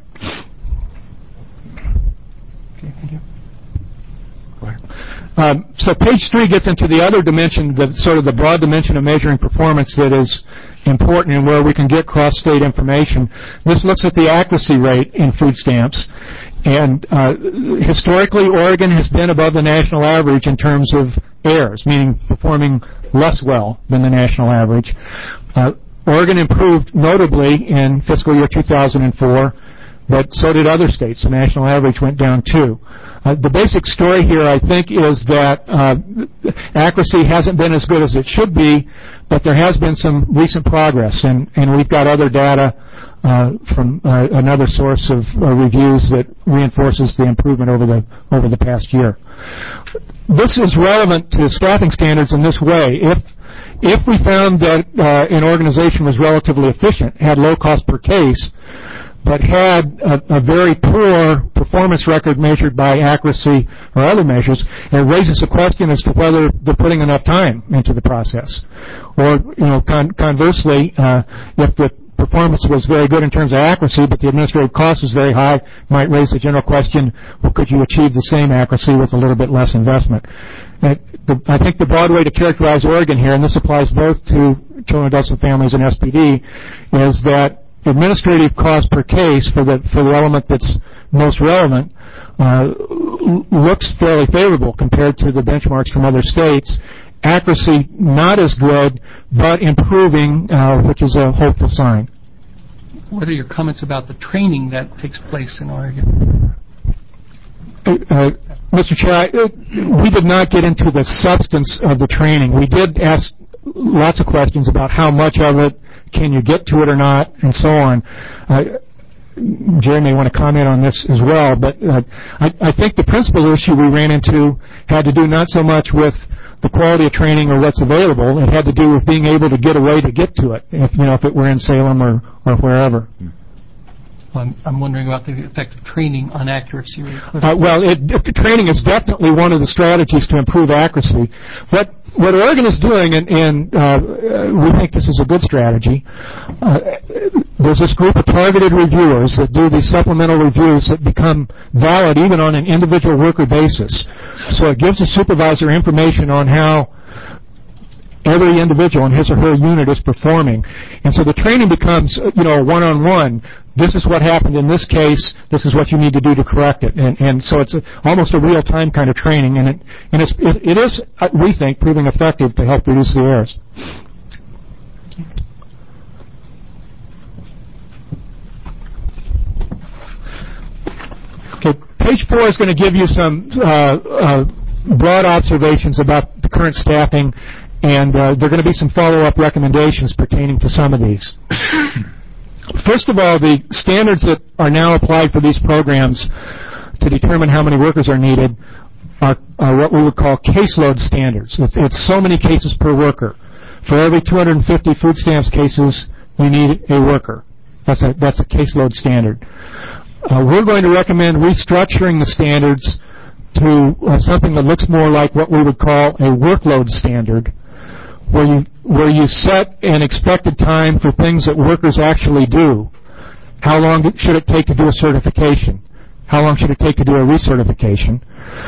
Okay, thank you. Go ahead. Um, so page three gets into the other dimension, the sort of the broad dimension of measuring performance that is important and where we can get cross-state information. This looks at the accuracy rate in food stamps. And uh, historically, Oregon has been above the national average in terms of errors, meaning performing less well than the national average. Uh, Oregon improved notably in fiscal year two thousand four, but so did other states. The national average went down too. Uh, the basic story here, I think, is that uh, accuracy hasn't been as good as it should be, but there has been some recent progress, and, and we've got other data uh, from uh, another source of uh, reviews that reinforces the improvement over the over the past year. This is relevant to staffing standards in this way. If if we found that uh, an organization was relatively efficient, had low cost per case, but had a, a very poor performance record measured by accuracy or other measures, it raises a question as to whether they're putting enough time into the process. Or, you know, con- conversely, uh, if the performance was very good in terms of accuracy, but the administrative cost was very high, might raise the general question, well, could you achieve the same accuracy with a little bit less investment? Uh, the, I think the broad way to characterize Oregon here, and this applies both to children, adults, and families and S P D, is that administrative cost per case for the for the element that's most relevant uh, looks fairly favorable compared to the benchmarks from other states. Accuracy not as good, but improving, uh, which is a hopeful sign. What are your comments about the training that takes place in Oregon? Uh, uh, Mister Chair, I, uh, we did not get into the substance of the training. We did ask lots of questions about how much of it, can you get to it or not, and so on. Uh, Jerry may want to comment on this as well, but uh, I, I think the principal issue we ran into had to do not so much with the quality of training or what's available. It had to do with being able to get a way to get to it, if you know, if it were in Salem or, or wherever. Well, I'm, I'm wondering about the effect of training on accuracy. Uh, well, it, it, training is definitely one of the strategies to improve accuracy. What what Oregon is doing, and, and uh, we think this is a good strategy, uh, there's this group of targeted reviewers that do these supplemental reviews that become valid even on an individual worker basis. So it gives the supervisor information on how every individual in his or her unit is performing. And so the training becomes, you know, one-on-one. This is what happened in this case. This is what you need to do to correct it. And, and so it's a, almost a real-time kind of training. And it, and it's, it, it is, we think, proving effective to help reduce the errors. Okay, page four is going to give you some uh, uh, broad observations about the current staffing, and uh, there are going to be some follow-up recommendations pertaining to some of these. First of all, the standards that are now applied for these programs to determine how many workers are needed are, are what we would call caseload standards. It's, it's so many cases per worker. For every two hundred fifty food stamps cases, you need a worker. That's a, that's a caseload standard. Uh, we're going to recommend restructuring the standards to uh, something that looks more like what we would call a workload standard, where you where you set an expected time for things that workers actually do. How long should it take to do a certification? How long should it take to do a recertification?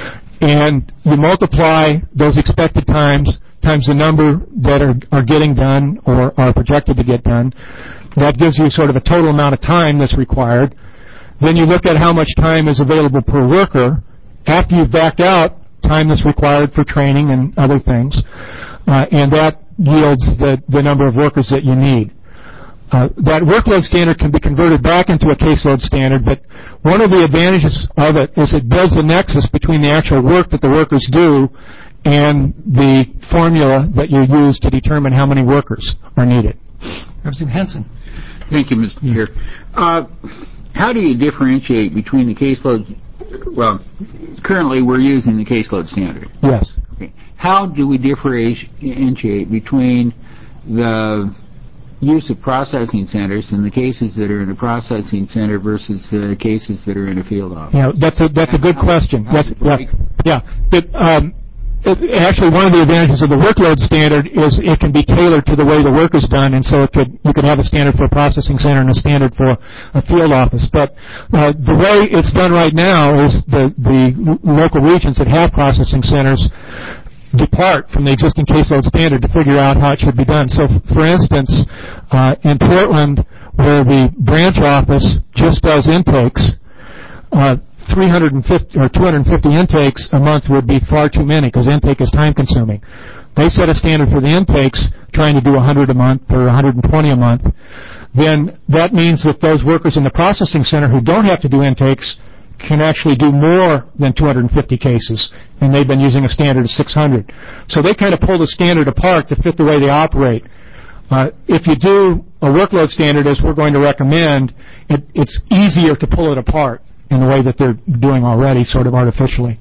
And you multiply those expected times times the number that are, are getting done or are projected to get done. That gives you sort of a total amount of time that's required. Then you look at how much time is available per worker after you've backed out time that's required for training and other things, uh, and that yields the, the number of workers that you need. Uh, that workload standard can be converted back into a caseload standard, but one of the advantages of it is it builds a nexus between the actual work that the workers do and the formula that you use to determine how many workers are needed. Representative Hansen. Thank you, Mister Chair. Uh, how do you differentiate between the caseload? Well, currently we're using the caseload standard. Yes. Okay. How do we differentiate between the use of processing centers and the cases that are in a processing center versus the cases that are in a field office? Yeah, that's a that's a good question. That's, yeah, yeah. But, um, it, actually, one of the advantages of the workload standard is it can be tailored to the way the work is done, and so it could you could have a standard for a processing center and a standard for a field office. But uh, the way it's done right now is the the local regions that have processing centers depart from the existing caseload standard to figure out how it should be done. So, for instance, uh, in Portland, where the branch office just does intakes, uh, three hundred fifty or two hundred fifty intakes a month would be far too many because intake is time consuming. They set a standard for the intakes, trying to do one hundred a month or one hundred twenty a month. Then that means that those workers in the processing center who don't have to do intakes can actually do more than two hundred fifty cases, and they've been using a standard of six hundred. So they kind of pull the standard apart to fit the way they operate. Uh, if you do a workload standard, as we're going to recommend, it, it's easier to pull it apart in the way that they're doing already, sort of artificially.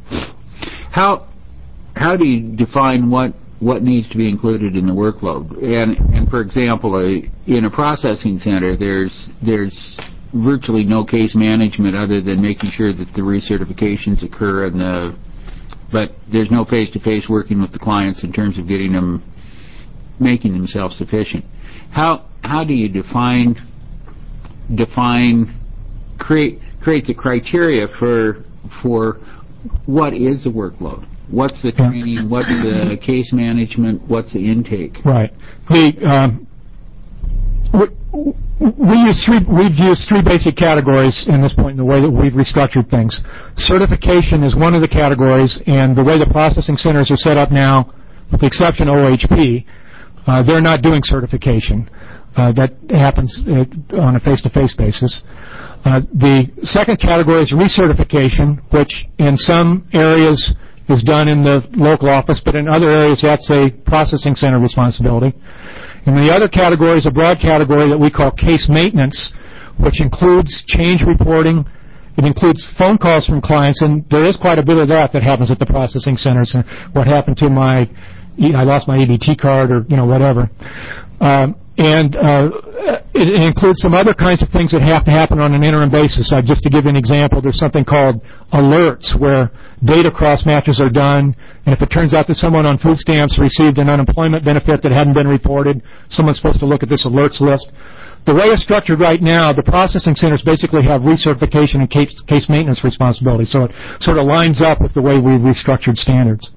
How how do you define what what needs to be included in the workload? And and for example, a, in a processing center, there's there's virtually no case management other than making sure that the recertifications occur, and the but there's no face-to-face working with the clients in terms of getting them, making them self-sufficient. How how do you define define create create the criteria for for what is the workload? What's the training? What's the case management? What's the intake? Right. The um, we, we use three. We've used three basic categories in this point in the way that we've restructured things. Certification is one of the categories, and the way the processing centers are set up now, with the exception of O H P, uh, they're not doing certification. Uh, that happens uh, on a face-to-face basis. Uh, the second category is recertification, which in some areas is done in the local office, but in other areas that's a processing center responsibility. And the other category is a broad category that we call case maintenance, which includes change reporting. It includes phone calls from clients, and there is quite a bit of that that happens at the processing centers. And what happened to my, I lost my E B T card, or you know whatever. Um, And uh, it, it includes some other kinds of things that have to happen on an interim basis. Uh, just to give you an example, there's something called alerts, where data cross matches are done, and if it turns out that someone on food stamps received an unemployment benefit that hadn't been reported, someone's supposed to look at this alerts list. The way it's structured right now, the processing centers basically have recertification and case, case maintenance responsibility, so it sort of lines up with the way we've restructured standards.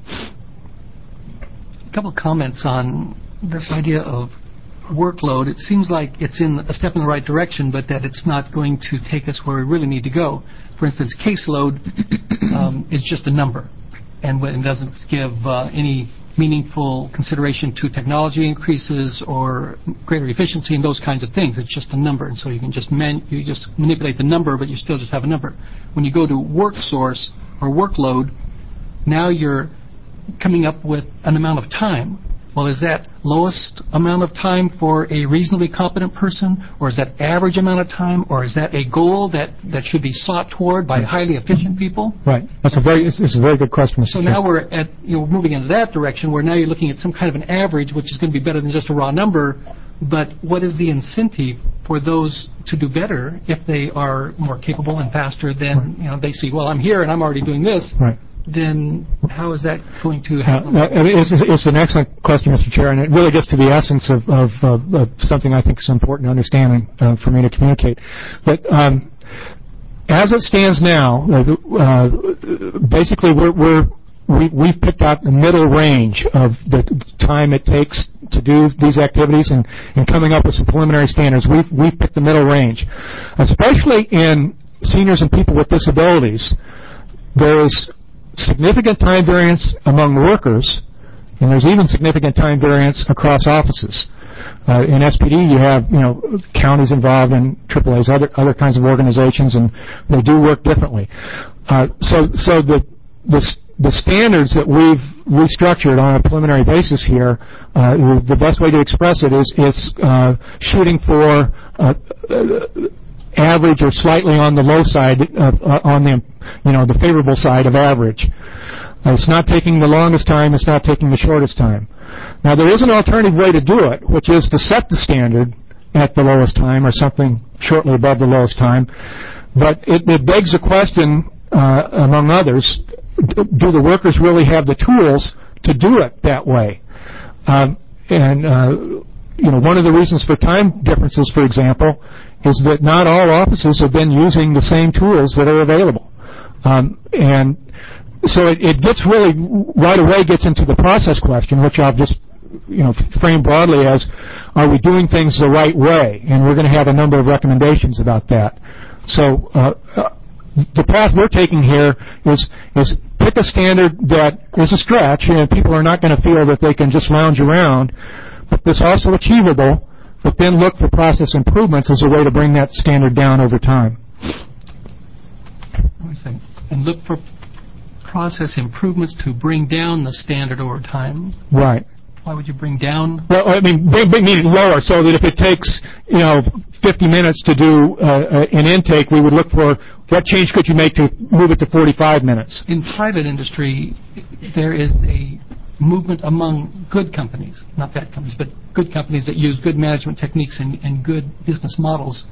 A couple of comments on this idea of workload. It seems like it's in a step in the right direction, but that it's not going to take us where we really need to go. For instance, caseload um, is just a number, and it doesn't give uh, any meaningful consideration to technology increases or greater efficiency and those kinds of things. It's just a number, and so you can just man- you just manipulate the number, but you still just have a number. When you go to work source or workload, now you're coming up with an amount of time. Well, is that lowest amount of time for a reasonably competent person, or is that average amount of time, or is that a goal that, that should be sought toward by highly efficient people? Right. That's a very it's, it's a very good question, Mister So now we're at you know moving into that direction, where now you're looking at some kind of an average, which is going to be better than just a raw number. But what is the incentive for those to do better if they are more capable and faster than right. you know they see? Well, I'm here and I'm already doing this. Right. Then how is that going to happen? Uh, it's, it's an excellent question, Mister Chair, and it really gets to the essence of, of, of, of something I think is important to understand and uh, for me to communicate. But um, as it stands now, uh, basically we're, we're, we, we've picked out the middle range of the time it takes to do these activities, and, and coming up with some preliminary standards. We've, we've picked the middle range. Especially in seniors and people with disabilities, there is significant time variance among workers, and there's even significant time variance across offices. Uh, in S P D, you have you know counties involved in triple A's, other other kinds of organizations, and they do work differently. Uh, so, so the the the standards that we've restructured on a preliminary basis here, uh, the best way to express it is it's uh, shooting for Uh, uh, average or slightly on the low side, of, uh, on the, you know, the favorable side of average. Uh, it's not taking the longest time. It's not taking the shortest time. Now, there is an alternative way to do it, which is to set the standard at the lowest time or something shortly above the lowest time. But it, it begs the question, uh, among others, do the workers really have the tools to do it that way? Um, and, uh, you know, one of the reasons for time differences, for example, is that not all offices have been using the same tools that are available. Um, and so it, it gets really, right away gets into the process question, which I'll just, you know, frame broadly as, are we doing things the right way? And we're going to have a number of recommendations about that. So uh, uh, the path we're taking here is, is pick a standard that is a stretch, and people are not going to feel that they can just lounge around, but that's also achievable, but then look for process improvements as a way to bring that standard down over time. And look for process improvements to bring down the standard over time. Right. Why would you bring down? Well, I mean, bring, bring it lower, so that if it takes, you know, fifty minutes to do uh, an intake, we would look for what change could you make to move it to forty-five minutes. In private industry, there is a movement among good companies, not bad companies, but good companies that use good management techniques and, and good business models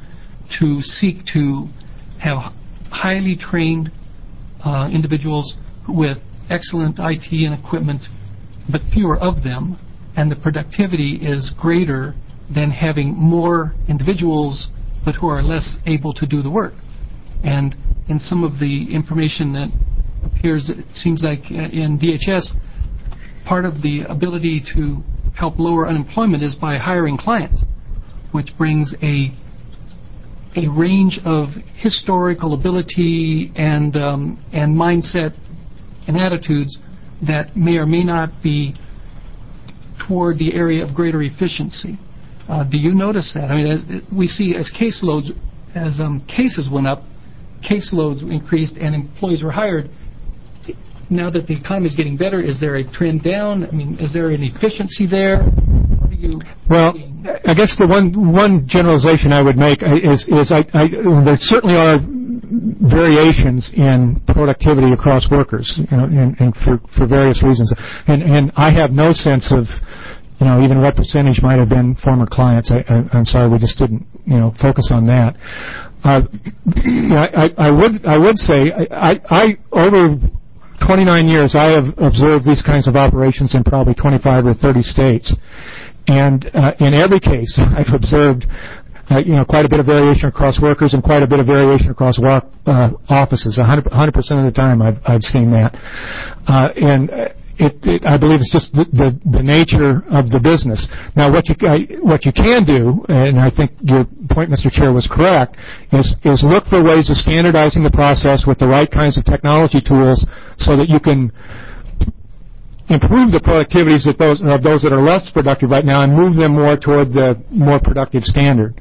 to seek to have highly trained uh, individuals with excellent I T and equipment, but fewer of them, and the productivity is greater than having more individuals but who are less able to do the work. And in some of the information that appears, it seems like in D H S, part of the ability to help lower unemployment is by hiring clients, which brings a a range of historical ability and um, and mindset and attitudes that may or may not be toward the area of greater efficiency. Uh, do you notice that? I mean, as we see as caseloads, as um, cases went up, caseloads increased and employees were hired. Now that the economy is getting better, is there a trend down? I mean, is there an efficiency there? What are you Well, seeing? I guess the one one generalization I would make is is I, I there certainly are variations in productivity across workers, you know, and, and for for various reasons, and and I have no sense of, you know, even what percentage might have been former clients. I, I, I'm sorry, we just didn't, you know, focus on that. Uh, I, I would I would say I, I over twenty-nine years I have observed these kinds of operations in probably twenty-five or thirty states, and uh, in every case I've observed uh, you know quite a bit of variation across workers and quite a bit of variation across walk, uh, offices. one hundred percent of the time I've I've seen that, uh, and. Uh, It, it, I believe it's just the, the, the nature of the business. Now, what you I, what you can do, and I think your point, Mister Chair, was correct, is is look for ways of standardizing the process with the right kinds of technology tools, so that you can improve the productivities of those of those that are less productive right now, and move them more toward the more productive standard.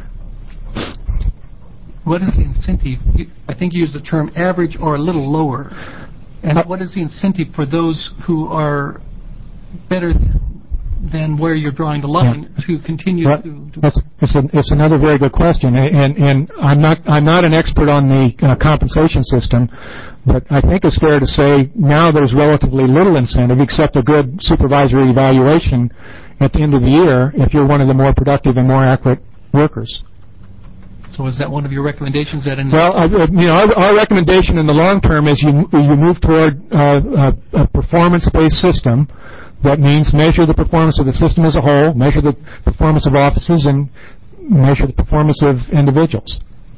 What is the incentive? You, I think you used the term average or a little lower. And what is the incentive for those who are better than, than where you're drawing the line yeah. to continue well, to? to that's, it's, a, it's another very good question, and, and I'm not I'm not an expert on the uh, compensation system, but I think it's fair to say now there's relatively little incentive except a good supervisory evaluation at the end of the year if you're one of the more productive and more accurate workers. So is that one of your recommendations? That in well, uh, you know, our, our recommendation in the long term is you you move toward uh, a, a performance-based system. That means measure the performance of the system as a whole, measure the performance of offices, and measure the performance of individuals.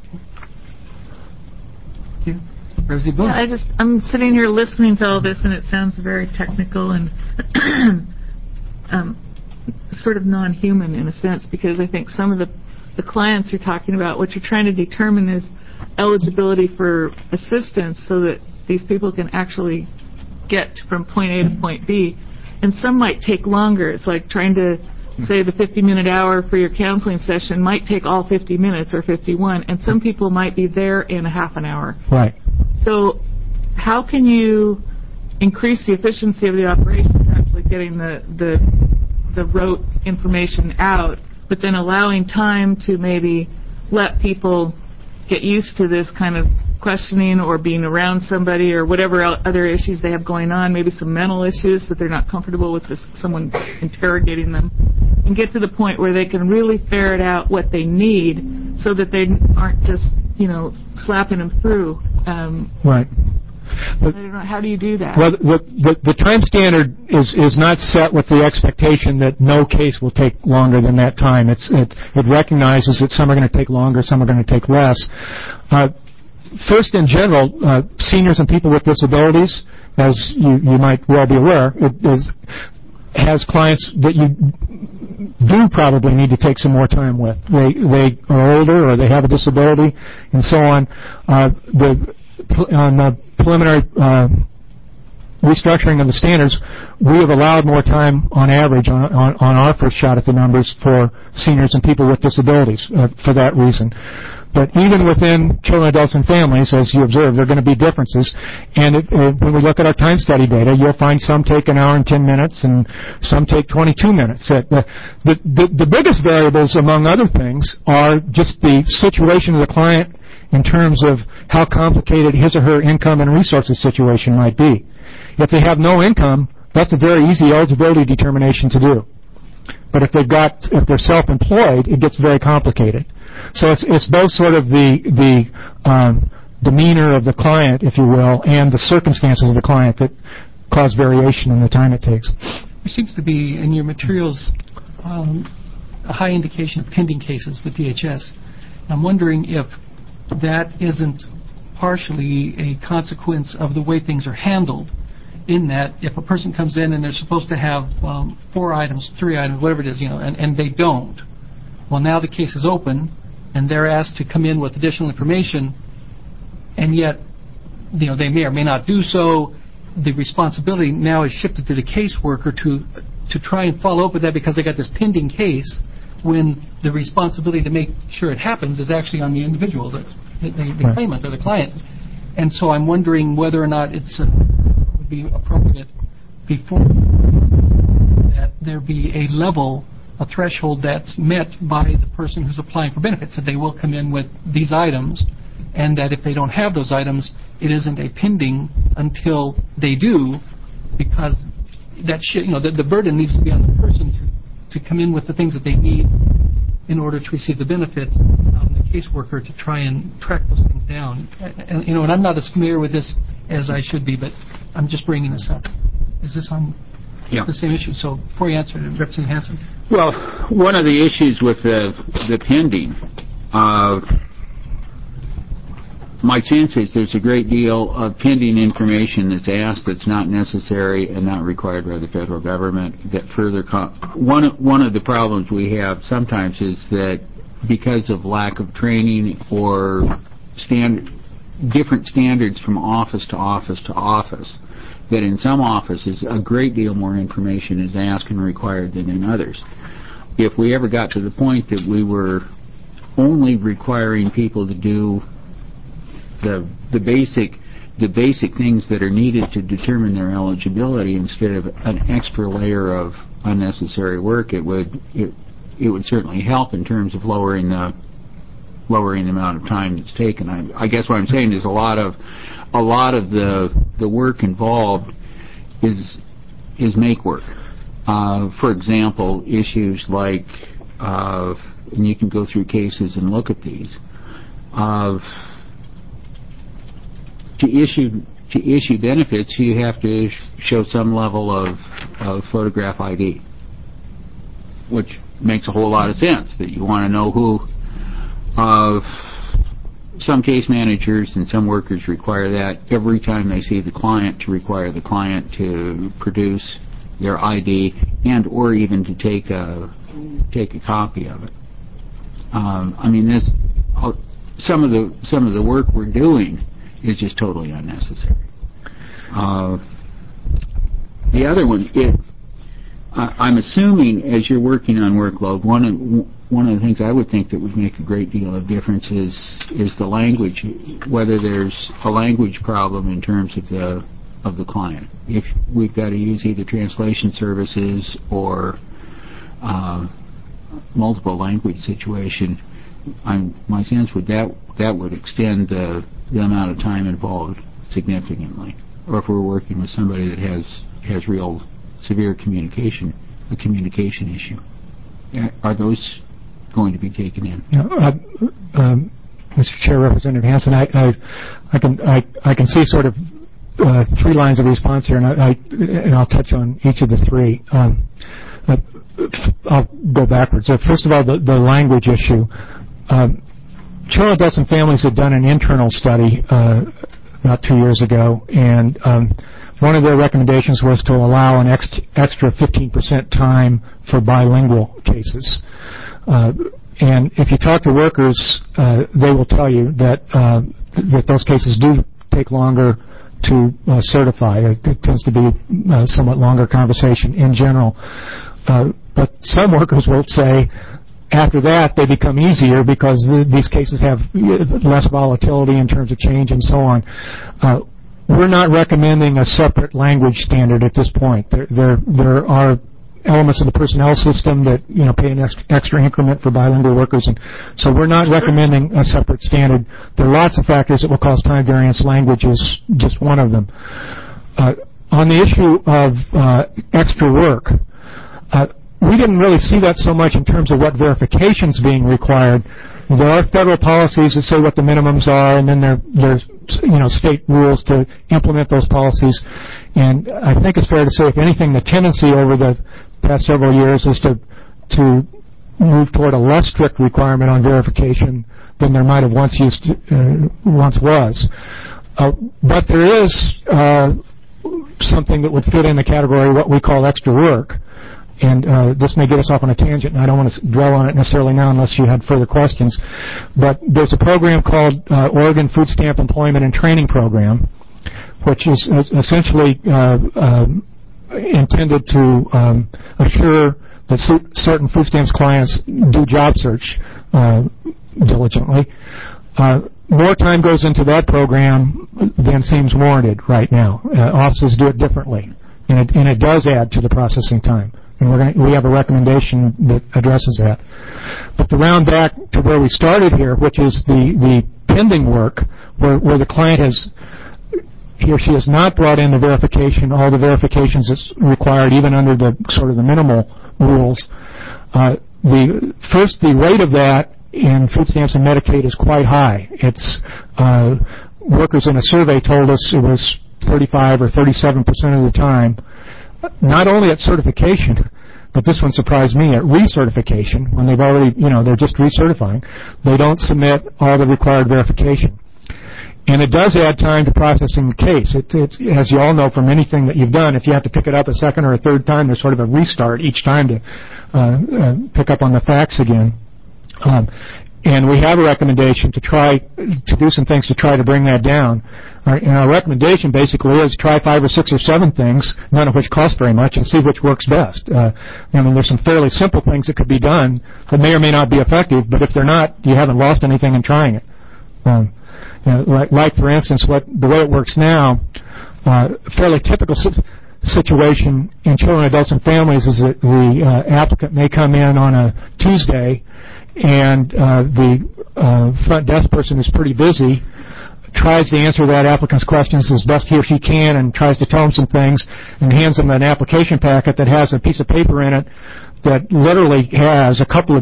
Thank you. Rosie Boone. Yeah, I just I'm sitting here listening to all this, and it sounds very technical and um, sort of non-human in a sense, because I think some of the the clients you're talking about, what you're trying to determine is eligibility for assistance so that these people can actually get from point A to point B. And some might take longer. It's like trying to say the fifty-minute hour for your counseling session might take all fifty minutes or fifty-one, and some people might be there in a half an hour. Right. So how can you increase the efficiency of the operation, actually getting the, the, the rote information out, but then allowing time to maybe let people get used to this kind of questioning or being around somebody or whatever other issues they have going on, maybe some mental issues that they're not comfortable with this, someone interrogating them, and get to the point where they can really ferret out what they need so that they aren't just, you know, slapping them through. Um, right. But, I don't know, how do you do that? Well, the, the, the time standard is, is not set with the expectation that no case will take longer than that time. It's, it, it recognizes that some are going to take longer, some are going to take less. Uh, first, in general, uh, seniors and people with disabilities, as you, you might well be aware, it is, has clients that you do probably need to take some more time with. They, they are older or they have a disability and so on. Uh, the, on the preliminary uh, restructuring of the standards, we have allowed more time on average on, on, on our first shot at the numbers for seniors and people with disabilities uh, for that reason. But even within children, adults, and families, as you observe, there are going to be differences. And it, uh, when we look at our time study data, you'll find some take an hour and ten minutes, and some take twenty-two minutes. Uh, the, the, the, the biggest variables, among other things, are just the situation of the client in terms of how complicated his or her income and resources situation might be. If they have no income, that's a very easy eligibility determination to do. But if they've got, if they're self-employed, it gets very complicated. So it's, it's both sort of the, the um, demeanor of the client, if you will, and the circumstances of the client that cause variation in the time it takes. There seems to be in your materials um, a high indication of pending cases with D H S. I'm wondering if that isn't partially a consequence of the way things are handled, in that if a person comes in and they're supposed to have um, four items, three items, whatever it is, you know, and, and they don't, well, now the case is open, and they're asked to come in with additional information, and yet, you know, they may or may not do so. The responsibility now is shifted to the caseworker to to try and follow up with that because they got this pending case, when the responsibility to make sure it happens is actually on the individual, the, the, the Right. claimant or the client. And so I'm wondering whether or not it's uh, would be appropriate before that there be a level, a threshold that's met by the person who's applying for benefits, that they will come in with these items, and that if they don't have those items, it isn't a pending until they do, because that shit, you know, the, the burden needs to be on the person to, to come in with the things that they need in order to receive the benefits, on the caseworker to try and track those things down. And, and, you know, and I'm not as familiar with this as I should be, but I'm just bringing this up. Is this on Yeah. the same issue? So before you answer, Representative Hanson. Well, one of the issues with the, the pending, uh, my sense is there's a great deal of pending information that's asked that's not necessary and not required by the federal government. That further, com- one one of the problems we have sometimes is that because of lack of training or stand different standards from office to office to office, that in some offices a great deal more information is asked and required than in others. If we ever got to the point that we were only requiring people to do the the basic the basic things that are needed to determine their eligibility instead of an extra layer of unnecessary work, it would it it would certainly help in terms of lowering the lowering the amount of time that's taken. I, I guess what I'm saying is a lot of a lot of the the work involved is is make work. Uh, for example, issues like, uh, and you can go through cases and look at these, of to issue to issue benefits, you have to show some level of, of photograph I D, which makes a whole lot of sense. That you want to know who. Uh, some case managers and some workers require that every time they see the client, to require the client to produce their I D and or even to take a take a copy of it. Um, I mean, this uh, some of the some of the work we're doing is just totally unnecessary. Uh, the other one, it, I, I'm assuming as you're working on workload, one of one of the things I would think that would make a great deal of difference is is the language, whether there's a language problem in terms of the of the client. If we've got to use either translation services or uh, multiple language situation, I'm, my sense would that that would extend the the amount of time involved significantly. Or if we're working with somebody that has has real severe communication, a communication issue, are those going to be taken in? Yeah, uh, um, Mister Chair, Representative Hanson, I, I, I can I, I can see sort of uh, three lines of response here, and I, I and I'll touch on each of the three. Um, uh, I'll go backwards. Uh, first of all, the, the language issue. Um, Children, Adults, and Families had done an internal study uh, about two years ago, and um, one of their recommendations was to allow an ex- extra fifteen percent time for bilingual cases. Uh, and if you talk to workers, uh, they will tell you that uh, th- that those cases do take longer to uh, certify. It, it tends to be a somewhat longer conversation in general. Uh, but some workers will say, after that, they become easier because th- these cases have less volatility in terms of change and so on. Uh, we're not recommending a separate language standard at this point. There, there, there are elements of the personnel system that, you know, pay an ex- extra increment for bilingual workers, and so we're not recommending a separate standard. There are lots of factors that will cause time variance. Language is just one of them. Uh, on the issue of uh, extra work, uh, we didn't really see that so much in terms of what verifications being required, there are federal policies that say what the minimums are, and then there, there's you know state rules to implement those policies. And I think it's fair to say, if anything, the tendency over the past several years is to to move toward a less strict requirement on verification than there might have once used to, uh, once was. Uh, but there is uh, something that would fit in the category of what we call extra work. And uh, this may get us off on a tangent, and I don't want to dwell on it necessarily now unless you had further questions. But there's a program called uh, Oregon Food Stamp Employment and Training Program, which is essentially uh, uh, intended to um, assure that certain food stamps clients do job search uh, diligently. Uh, more time goes into that program than seems warranted right now. Uh, offices do it differently, and it, and it does add to the processing time. And we're gonna, we have a recommendation that addresses that. But to round back to where we started here, which is the, the pending work, where, where the client has, he or she has not brought in the verification, all the verifications that's required, even under the sort of the minimal rules. Uh, the first, the rate of that in food stamps and Medicaid is quite high. It's uh, workers in a survey told us it was thirty-five or thirty-seven percent of the time. Not only at certification, but this one surprised me, at recertification, when they've already, you know, they're just recertifying, they don't submit all the required verification. And it does add time to processing the case. It, it's, as you all know from anything that you've done, if you have to pick it up a second or a third time, there's sort of a restart each time to uh, uh, pick up on the facts again. Um, and we have a recommendation to try to do some things to try to bring that down. Our, and our recommendation basically is try five or six or seven things, none of which cost very much, and see which works best. Uh, I mean, there's some fairly simple things that could be done that may or may not be effective, but if they're not, you haven't lost anything in trying it. Um, you know, like, like, for instance, what the way it works now, uh, fairly typical si- situation in children, adults, and families is that the uh, applicant may come in on a Tuesday, and uh, the uh, front desk person is pretty busy, tries to answer that applicant's questions as best he or she can, and tries to tell them some things, and hands them an application packet that has a piece of paper in it that literally has a couple of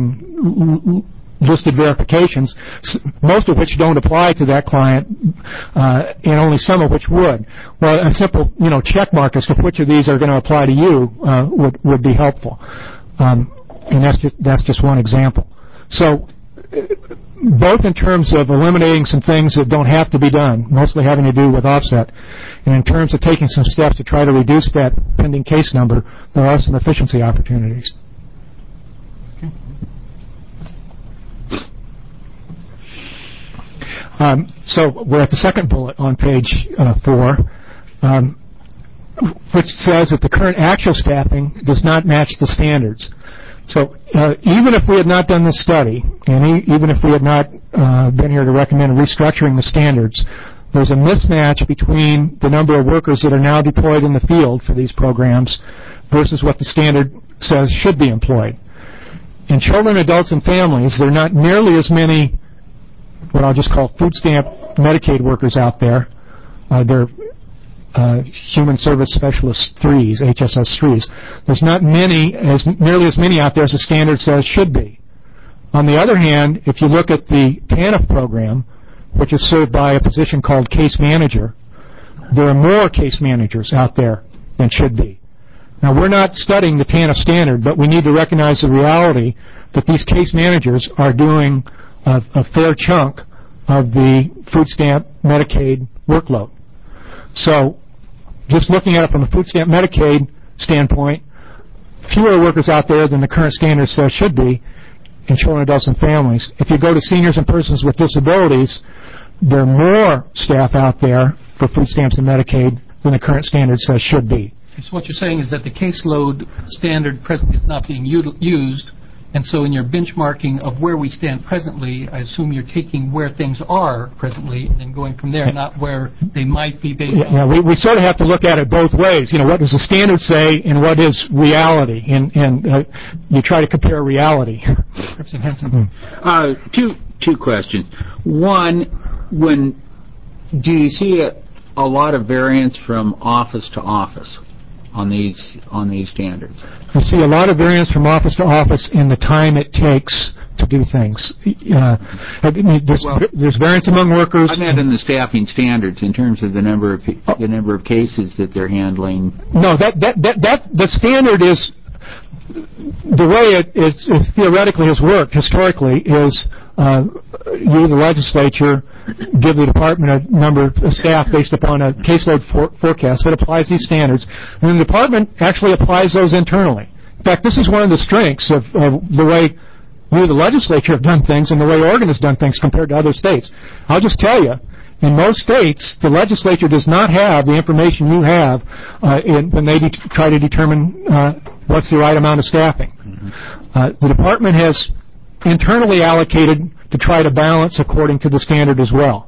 dozen listed verifications, most of which don't apply to that client, uh, and only some of which would. Well, a simple, you know, check mark as to which of these are going to apply to you uh, would would be helpful. Um, And that's just, that's just one example. So both in terms of eliminating some things that don't have to be done, mostly having to do with offset, and in terms of taking some steps to try to reduce that pending case number, there are some efficiency opportunities. Okay. Um, so we're at the second bullet on page uh, four, um, which says that the current actual staffing does not match the standards. So uh, even if we had not done this study, and e- even if we had not uh, been here to recommend restructuring the standards, there's a mismatch between the number of workers that are now deployed in the field for these programs versus what the standard says should be employed. In children, adults, and families, there are not nearly as many what I'll just call food stamp Medicaid workers out there. Uh, they're Uh, human service specialist threes, H S S threes. There's not many, as nearly as many out there as the standard says should be. On the other hand, if you look at the TANF program, which is served by a position called case manager, there are more case managers out there than should be. Now, we're not studying the TANF standard, but we need to recognize the reality that these case managers are doing a, a fair chunk of the food stamp Medicaid workload. So, just looking at it from a food stamp Medicaid standpoint, fewer workers out there than the current standard says should be in children, adults, and families. If you go to seniors and persons with disabilities, there are more staff out there for food stamps and Medicaid than the current standard says should be. So what you're saying is that the caseload standard presently is not being u- used, and so in your benchmarking of where we stand presently, I assume you're taking where things are presently and then going from there, not where they might be based yeah, on. Yeah, we, we sort of have to look at it both ways. You know, what does the standard say and what is reality? And, and uh, you try to compare reality. Representative Henson. Uh, two two questions. One, when do you see a, a lot of variance from office to office? on these on these standards? You see a lot of variance from office to office in the time it takes to do things. Uh, I mean, there's, Well, there's variance among workers. I meant in the staffing standards in terms of the number of the number of cases that they're handling. No, that that that, that the standard is the way it is, is theoretically has worked historically is uh, you, the legislature, give the department a number of staff based upon a caseload for, forecast that applies these standards, and then the department actually applies those internally. In fact, this is one of the strengths of, of the way we, the legislature, have done things and the way Oregon has done things compared to other states. I'll just tell you, in most states, the legislature does not have the information you have uh, in, when they de- try to determine uh, what's the right amount of staffing. Mm-hmm. Uh, the department has internally allocated to try to balance according to the standard as well.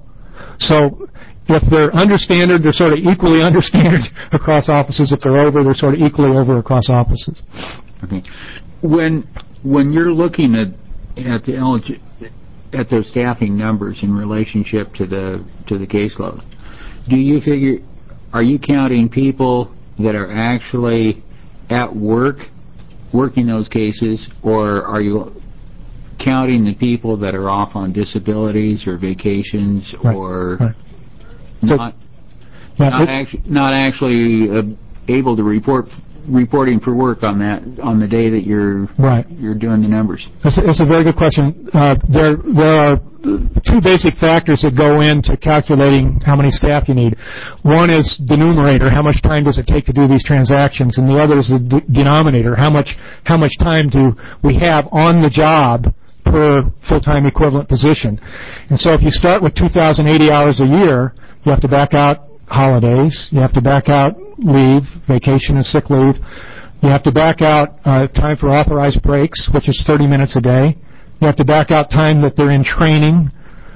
So if they're under standard, they're sort of equally under standard across offices. If they're over, they're sort of equally over across offices. Okay. When when you're looking at at the elig- at those staffing numbers in relationship to the to the caseload, do you figure, are you counting people that are actually at work working those cases, or are you counting the people that are off on disabilities or vacations right, or right. So, not yeah, not, it, actu- not actually uh, able to report reporting for work on that on the day that you're right. you're doing the numbers? It's a, it's a very good question. Uh, there there are two basic factors that go into calculating how many staff you need. One is the numerator, how much time does it take to do these transactions, and the other is the d- denominator, how much how much time do we have on the job per full-time equivalent position. And so if you start with two thousand eighty hours a year, you have to back out holidays, you have to back out leave, vacation and sick leave, you have to back out uh, time for authorized breaks, which is thirty minutes a day, you have to back out time that they're in training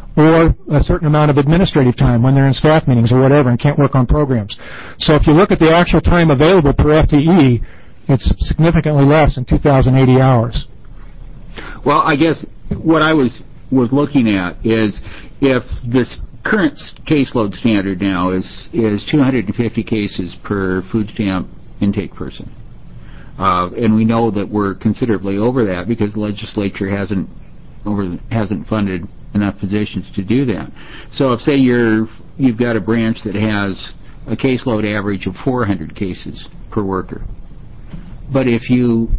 or a certain amount of administrative time when they're in staff meetings or whatever and can't work on programs. So if you look at the actual time available per F T E, it's significantly less than two thousand eighty hours. Well, I guess what I was was looking at is if this current caseload standard now is is two hundred fifty cases per food stamp intake person, uh, and we know that we're considerably over that because the legislature hasn't over hasn't funded enough positions to do that. So if say you're you've got a branch that has a caseload average of four hundred cases per worker, but if you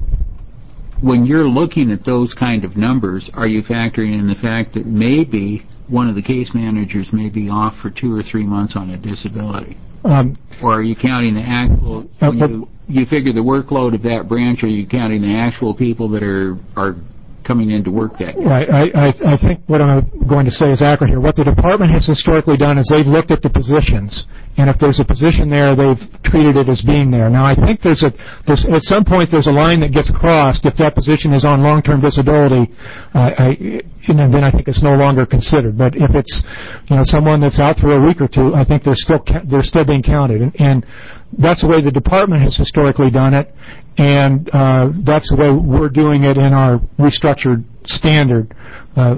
when you're looking at those kind of numbers, are you factoring in the fact that maybe one of the case managers may be off for two or three months on a disability? Um, or are you counting the actual, when you, you figure the workload of that branch, are you counting the actual people that are, are coming in to work that day? Right. I, I, I think what I'm going to say is accurate here. What the department has historically done is they've looked at the positions, and if there's a position there, they've treated it as being there. Now, I think there's a there's at some point there's a line that gets crossed if that position is on long-term disability. Uh, I, you know, then I think it's no longer considered. But if it's you know someone that's out for a week or two, I think they're still they're still being counted, and, and that's the way the department has historically done it, and uh, that's the way we're doing it in our restructured standard, uh,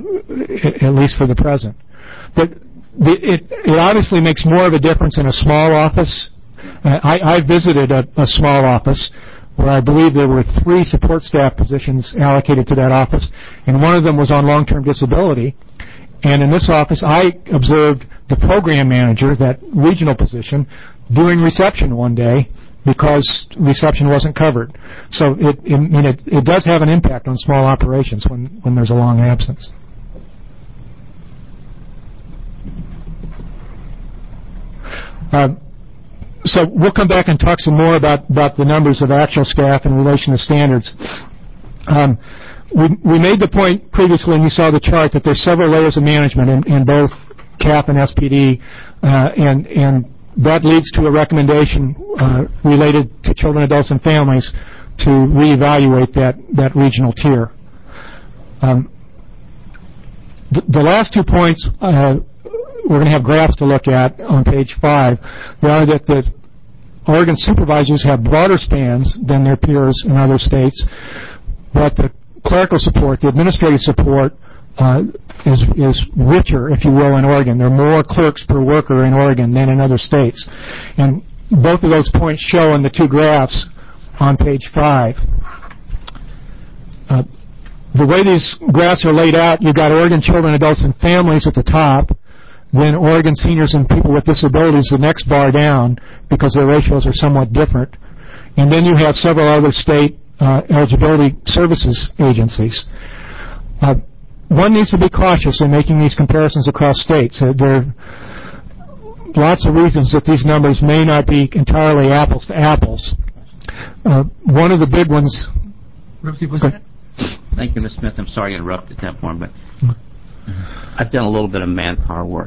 at least for the present. But the, it, it obviously makes more of a difference in a small office. Uh, I, I visited a, a small office where I believe there were three support staff positions allocated to that office, and one of them was on long-term disability. And in this office, I observed the program manager, that regional position, doing reception one day because reception wasn't covered. So it, it, I mean, it, it does have an impact on small operations when, when there's a long absence. Uh, so we'll come back and talk some more about, about the numbers of actual staff in relation to standards. Um, we, we made the point previously, and you saw the chart, that there's several layers of management in, in both C A F and S P D, uh, and, and that leads to a recommendation uh, related to children, adults, and families to reevaluate that, that regional tier. Um, the, the last two points, uh, we're going to have graphs to look at on page five. They are that the Oregon supervisors have broader spans than their peers in other states, but the clerical support, the administrative support, uh, is, is richer, if you will, in Oregon. There are more clerks per worker in Oregon than in other states. And both of those points show in the two graphs on page five. Uh, the way these graphs are laid out, you've got Oregon Children, Adults, and Families at the top, then Oregon Seniors and People with Disabilities the next bar down, because their ratios are somewhat different. And then you have several other state uh, eligibility services agencies. Uh, one needs to be cautious in making these comparisons across states. Uh, there are lots of reasons that these numbers may not be entirely apples to apples. Uh, one of the big ones... Rosie, was that? Thank you, Miz Smith. I'm sorry I interrupted that point, but I've done a little bit of manpower work.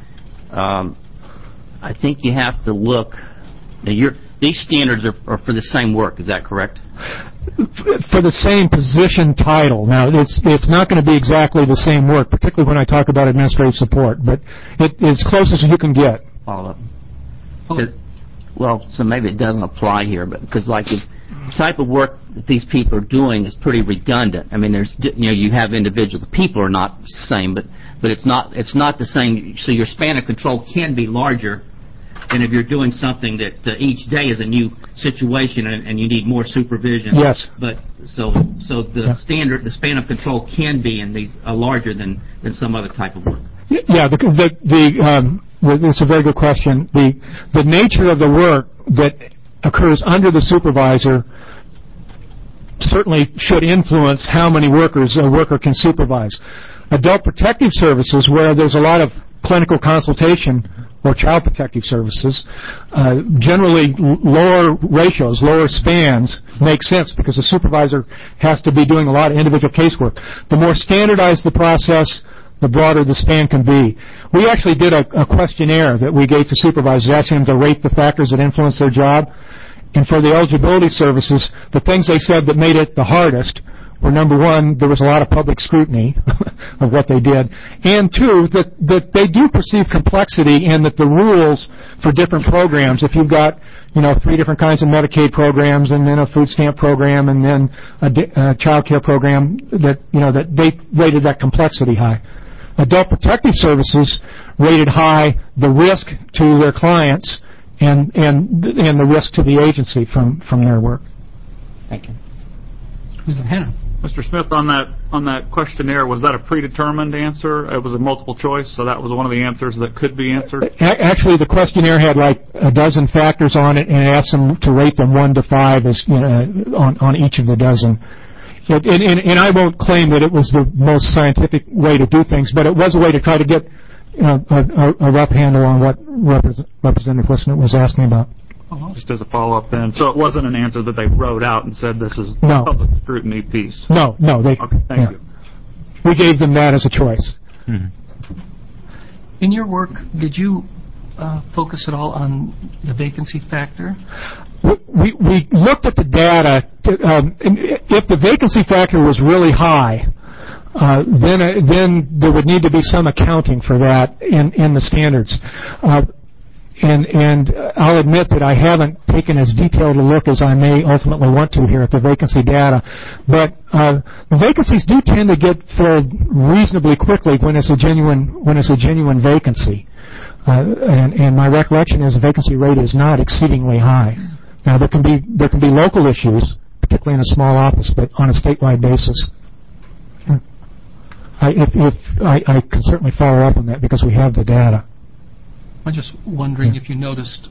Um, I think you have to look. Now you're, these standards are, are for the same work. Is that correct? For the same position title. Now, it's it's not going to be exactly the same work, particularly when I talk about administrative support, but it is close as you can get. Follow up. It, well, so maybe it doesn't apply here, but because like the type of work that these people are doing is pretty redundant. I mean, there's you know you have individuals. The people are not the same, but but it's not it's not the same. So your span of control can be larger than if you're doing something that uh, each day is a new situation and, and you need more supervision. Yes. But so so the yeah. standard the span of control can be in these uh, larger than than some other type of work. Yeah, the the, the um, it's a very good question. The the nature of the work that occurs under the supervisor certainly should influence how many workers a worker can supervise. Adult protective services, where there's a lot of clinical consultation, or child protective services, uh, generally l- lower ratios, lower spans make sense because the supervisor has to be doing a lot of individual casework. The more standardized the process, the broader the span can be. We actually did a, a questionnaire that we gave to supervisors, asking them to rate the factors that influence their job. And for the eligibility services, the things they said that made it the hardest were, number one, there was a lot of public scrutiny of what they did, and two, that, that they do perceive complexity and that the rules for different programs, if you've got, you know, three different kinds of Medicaid programs and then a food stamp program and then a, a child care program, that, you know, that they rated that complexity high. Adult protective services rated high the risk to their clients and and and the risk to the agency from, from their work. Thank you. Who's it, Hannah? Mister Smith, on that on that questionnaire, was that a predetermined answer? It was a multiple choice, so that was one of the answers that could be answered? Actually, the questionnaire had like a dozen factors on it, and it asked them to rate them one to five as, you know, on, on each of the dozen. And, and, and I won't claim that it was the most scientific way to do things, but it was a way to try to get, you know, a, a rough handle on what Repres- Representative Wissner was asking about. Just as a follow-up then. So it wasn't an answer that they wrote out and said this is no. the public scrutiny piece? No, no. They, okay, thank yeah. you. We gave them that as a choice. Mm-hmm. In your work, did you uh, focus at all on the vacancy factor? We, we looked at the data. To, um, if the vacancy factor was really high, uh, then uh, then there would need to be some accounting for that in, in the standards. Uh, And, and I'll admit that I haven't taken as detailed a look as I may ultimately want to here at the vacancy data. But uh, the vacancies do tend to get filled reasonably quickly when it's a genuine when it's a genuine vacancy. Uh, and, and my recollection is the vacancy rate is not exceedingly high. Now there can be there can be local issues, particularly in a small office, but on a statewide basis. I, if, if I, I can certainly follow up on that because we have the data. I'm just wondering yeah. if you noticed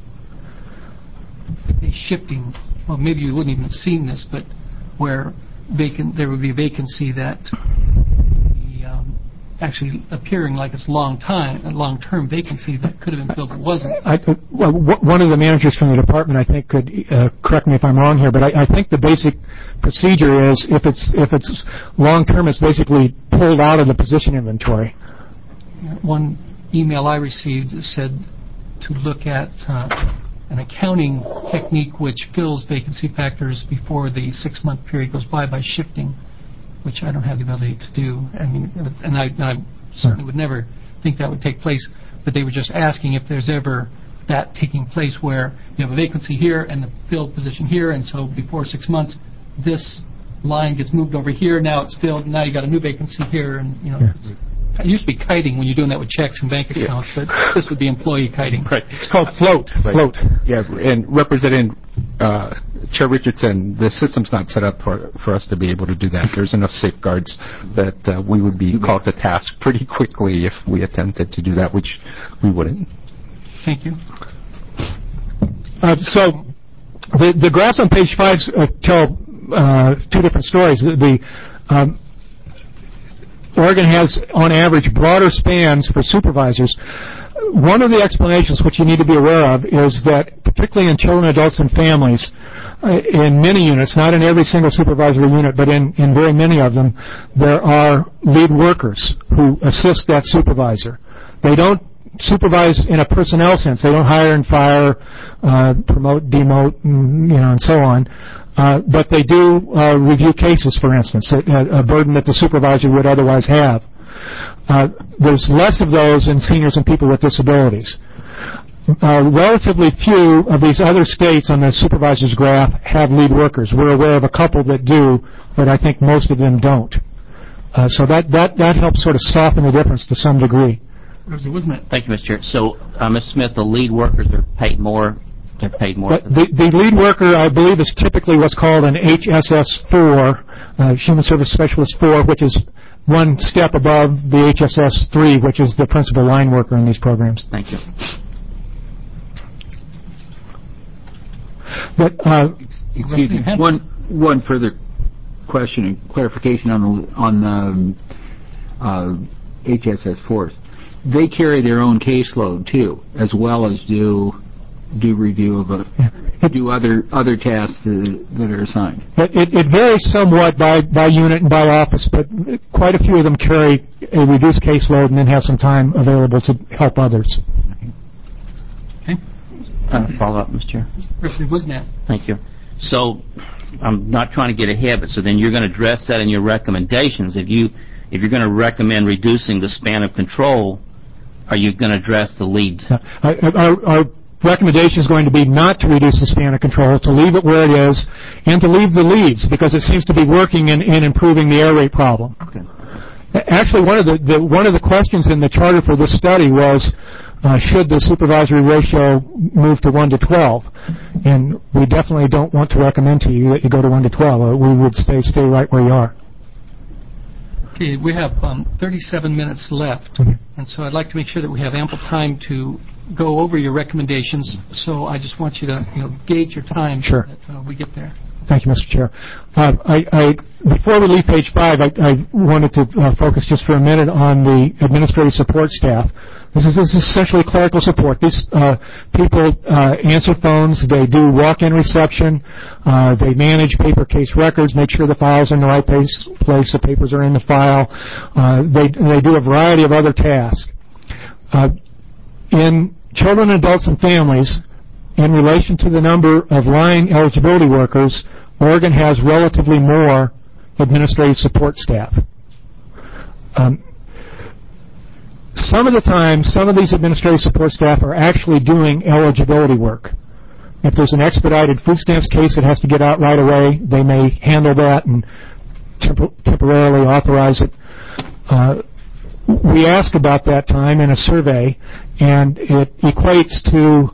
a shifting, well, maybe you wouldn't even have seen this, but where vacant, there would be a vacancy that the, um, actually appearing like it's long time, a long-term vacancy that could have been filled but wasn't. I, well, w- one of the managers from the department, I think, could uh, correct me if I'm wrong here, but I, I think the basic procedure is if it's if it's long-term, it's basically pulled out of the position inventory. One email I received said to look at uh, an accounting technique which fills vacancy factors before the six-month period goes by by shifting, which I don't have the ability to do. I mean, and I, and I certainly would never think that would take place, but they were just asking if there's ever that taking place where you have a vacancy here and the filled position here, and so before six months, this line gets moved over here, now it's filled, now you got a new vacancy here, and, you know, Yeah. it's, it used to be kiting when you're doing that with checks and bank accounts, but this would be employee kiting. Right. It's called float. Right. Float. Yeah, and Representative uh, Chair Richardson, the system's not set up for for us to be able to do that. There's enough safeguards that uh, we would be called to task pretty quickly if we attempted to do that, which we wouldn't. Thank you. Uh, so the the graphs on page five uh, tell uh, two different stories. The, the um, Oregon has, on average, broader spans for supervisors. One of the explanations which you need to be aware of is that, particularly in children, adults, and families, uh, in many units, not in every single supervisory unit, but in, in very many of them, there are lead workers who assist that supervisor. They don't supervise in a personnel sense. They don't hire and fire, uh, promote, demote, and, you know, and so on. Uh, but they do uh, review cases, for instance, a, a burden that the supervisor would otherwise have. Uh, there's less of those in seniors and people with disabilities. Uh, relatively few of these other states on the supervisor's graph have lead workers. We're aware of a couple that do, but I think most of them don't. Uh, so that, that, that helps sort of soften the difference to some degree. Wasn't it? Thank you, Mister Chair. So, uh, Mister Smith, the lead workers are paid more. They're paid more. But the, the lead worker, I believe, is typically what's called an H S S four, uh, Human Service Specialist four, which is one step above the H S S three, which is the principal line worker in these programs. Thank you. But uh, Excuse me. One one further question and clarification on the on the uh, H S S fours. They carry their own caseload too, as well as do do review of a, yeah. do other other tasks that, that are assigned. It, it varies somewhat by, by unit and by office, but quite a few of them carry a reduced caseload and then have some time available to help others. Okay. Uh, follow up, Mister Chair. Representative Wisnat. Thank you. So, I'm not trying to get ahead, but so then you're going to address that in your recommendations. If you if you're going to recommend reducing the span of control, are you going to address the lead? Uh, our, our recommendation is going to be not to reduce the span of control, to leave it where it is, and to leave the leads, because it seems to be working in, in improving the error rate problem. Okay. Actually, one of the, the one of the questions in the charter for this study was, uh, should the supervisory ratio move to one to twelve? And we definitely don't want to recommend to you that you go to one to twelve. Uh, we would stay stay right where you are. Okay, we have um, thirty-seven minutes left, Mm-hmm. and so I'd like to make sure that we have ample time to go over your recommendations. So I just want you to, you know, gauge your time Sure. so that uh, we get there. Thank you, Mister Chair. Uh, I, I, before we leave page five, I, I wanted to uh, focus just for a minute on the administrative support staff. This is, this is essentially clerical support. These uh, people uh, answer phones, they do walk-in reception, uh, they manage paper case records, make sure the file's in the right place, place the papers are in the file. Uh, they, they do a variety of other tasks. Uh, in children, adults, and families, in relation to the number of line eligibility workers, Oregon has relatively more administrative support staff. Um, some of the time, some of these administrative support staff are actually doing eligibility work. If there's an expedited food stamps case that has to get out right away, they may handle that and temp- temporarily authorize it. Uh, we ask about that time in a survey, and it equates to,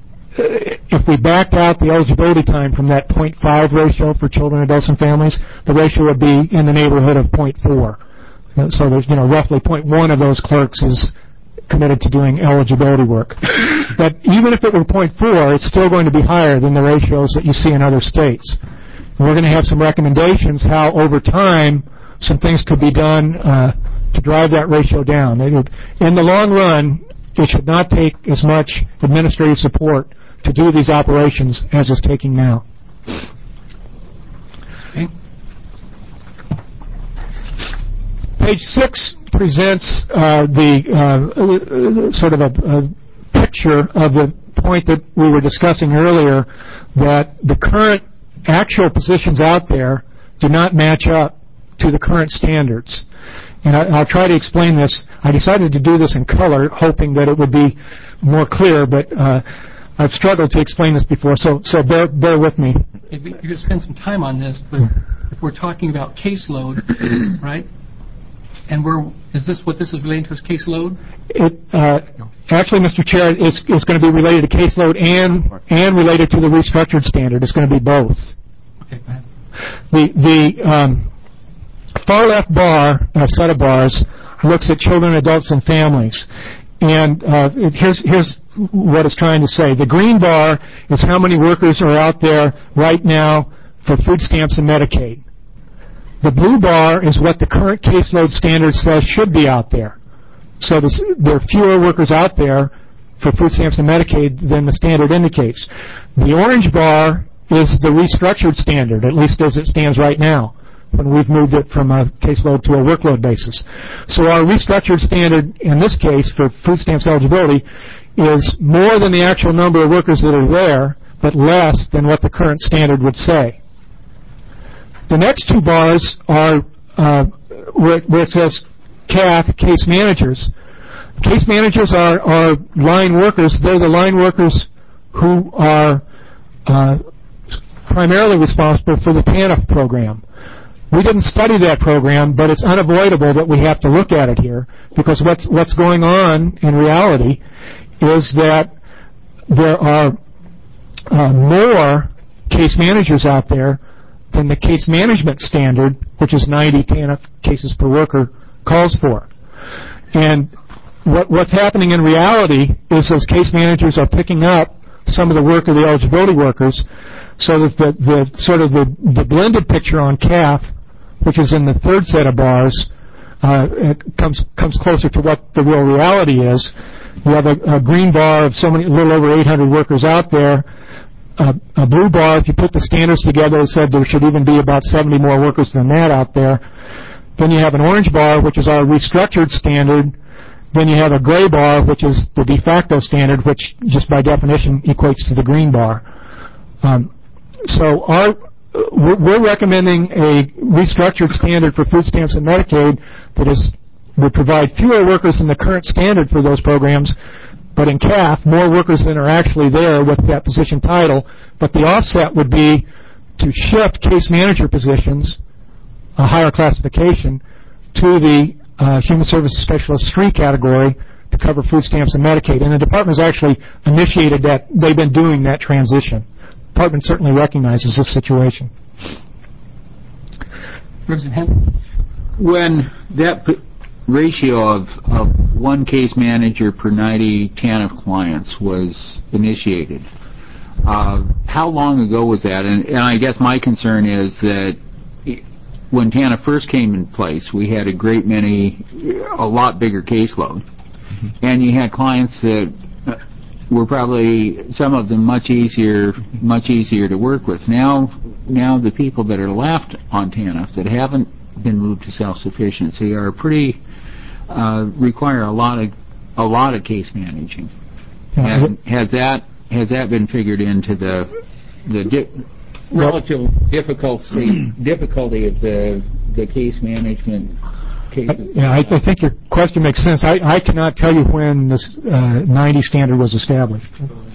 if we backed out the eligibility time from that zero point five ratio for children, adults, and families, the ratio would be in the neighborhood of zero point four. So there's, you know, roughly zero point one of those clerks is committed to doing eligibility work. But even if it were zero point four, it's still going to be higher than the ratios that you see in other states. And we're going to have some recommendations how, over time, some things could be done uh, to drive that ratio down. In the long run, it should not take as much administrative support to do these operations as it's taking now. Okay. Page six presents uh, the uh, sort of a, a picture of the point that we were discussing earlier, that the current actual positions out there do not match up to the current standards. And I, I'll try to explain this. I decided to do this in color, hoping that it would be more clear, but uh, I've struggled to explain this before, so so bear, bear with me. If you're going to spend some time on this, but if we're talking about caseload, right, And we're, is this what this is relating to, is caseload? It, uh, actually, Mister Chair, it's, it's going to be related to caseload and, and related to the restructured standard. It's going to be both. Okay, go ahead. The, the um, far left bar, uh, set of bars, looks at children, adults, and families. And uh, it, here's, here's what it's trying to say. The green bar is how many workers are out there right now for food stamps and Medicaid. The blue bar is what the current caseload standard says should be out there. So this, there are fewer workers out there for food stamps and Medicaid than the standard indicates. The orange bar is the restructured standard, at least as it stands right now, when we've moved it from a caseload to a workload basis. So our restructured standard, in this case, for food stamps eligibility, is more than the actual number of workers that are there, but less than what the current standard would say. The next two bars are uh, where, where it says C A F, case managers. Case managers are, are line workers. They're the line workers who are uh, primarily responsible for the TANF program. We didn't study that program, but it's unavoidable that we have to look at it here, because what's, what's going on in reality is that there are uh, more case managers out there than the case management standard, which is ninety TANF cases per worker, calls for. And what, what's happening in reality is those case managers are picking up some of the work of the eligibility workers, so that the, the sort of the, the blended picture on C A F, which is in the third set of bars, uh, it comes comes closer to what the real reality is. You have a, a green bar of so many, a little over eight hundred workers out there. Uh, a blue bar, if you put the standards together, it said there should even be about seventy more workers than that out there. Then you have an orange bar, which is our restructured standard. Then you have a gray bar, which is the de facto standard, which just by definition equates to the green bar. Um, so our, we're recommending a restructured standard for food stamps and Medicaid that is, would provide fewer workers than the current standard for those programs, but in C A F, more workers than are actually there with that position title. But the offset would be to shift case manager positions, a higher classification, to the uh, Human Services Specialist three category to cover food stamps and Medicaid. And the department has actually initiated that. They've been doing that transition. The department certainly recognizes this situation. Representative Henry? When that p- ratio of, of one case manager per ninety TANF clients was initiated, uh, how long ago was that? And, and I guess my concern is that it, when TANF first came in place, we had a great many, a lot bigger caseload. Mm-hmm. And you had clients that were probably, some of them much easier, much easier to work with. Now, now the people that are left on TANF that haven't been moved to self-sufficiency are pretty, uh, require a lot of, a lot of case managing. Yeah, and has that, has that been figured into the, the di- relative difficulty, difficulty of the, the case management cases? Yeah, I, I think your question makes sense. I, I cannot tell you when this uh, ninety standard was established.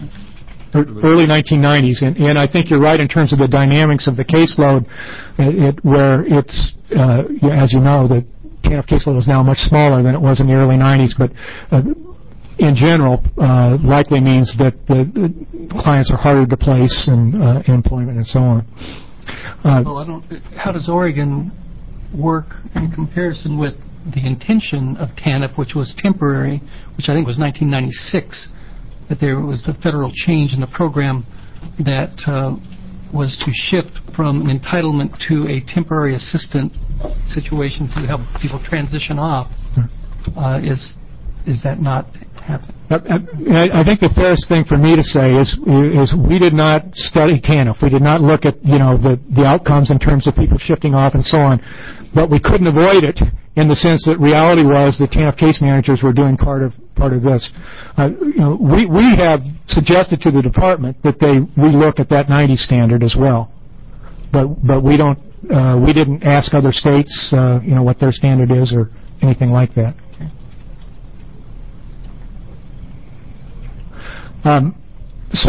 Early nineteen nineties, and, and I think you're right in terms of the dynamics of the caseload, it, where it's, uh, as you know, the TANF caseload is now much smaller than it was in the early nineties, but uh, in general, uh, likely means that the, the clients are harder to place in uh, employment and so on. Uh, well, I don't, how does Oregon work in comparison with the intention of TANF, which was temporary, which I think was nineteen ninety-six, that there was a federal change in the program that uh, was to shift from an entitlement to a temporary assistant situation to help people transition off. Uh, is is that not happening? I, I think the fairest thing for me to say is is we did not study TANF. We did not look at, you know, the, the outcomes in terms of people shifting off and so on. But we couldn't avoid it in the sense that reality was that TANF case managers were doing part of part of this. Uh, you know, we, we have suggested to the department that they relook at that ninety standard as well. But but we don't uh, we didn't ask other states uh, you know what their standard is or anything like that. Um, so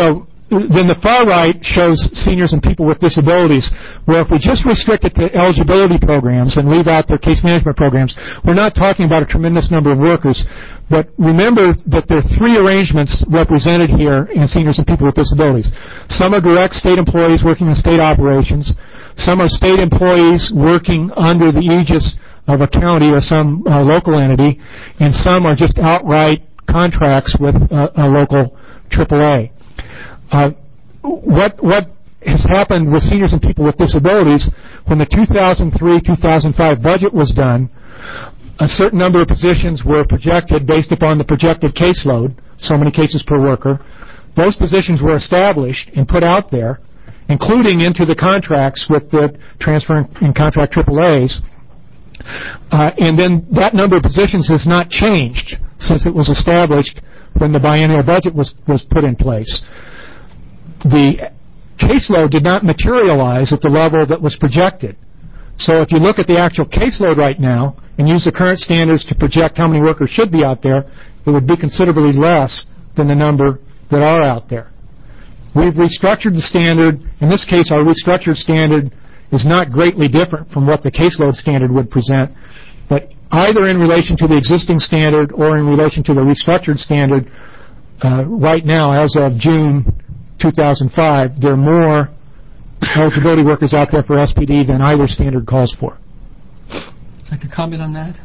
then the far right shows seniors and people with disabilities, where if we just restrict it to eligibility programs and leave out their case management programs, we're not talking about a tremendous number of workers. But remember that there are three arrangements represented here in seniors and people with disabilities. Some are direct state employees working in state operations. Some are state employees working under the aegis of a county or some uh, local entity. And some are just outright contracts with uh, a local triple A. Uh, what what has happened with seniors and people with disabilities, when the two thousand three two thousand five budget was done, a certain number of positions were projected based upon the projected caseload, so many cases per worker. Those positions were established and put out there, including into the contracts with the transfer and contract triple A's. Uh, and then that number of positions has not changed since it was established when the biennial budget was, was put in place. The caseload did not materialize at the level that was projected. So if you look at the actual caseload right now and use the current standards to project how many workers should be out there, it would be considerably less than the number that are out there. We've restructured the standard. In this case, our restructured standard is not greatly different from what the caseload standard would present, but either in relation to the existing standard or in relation to the restructured standard, uh, right now, as of June two thousand five, there are more eligibility workers out there for S P D than either standard calls for. Would you like to comment on that?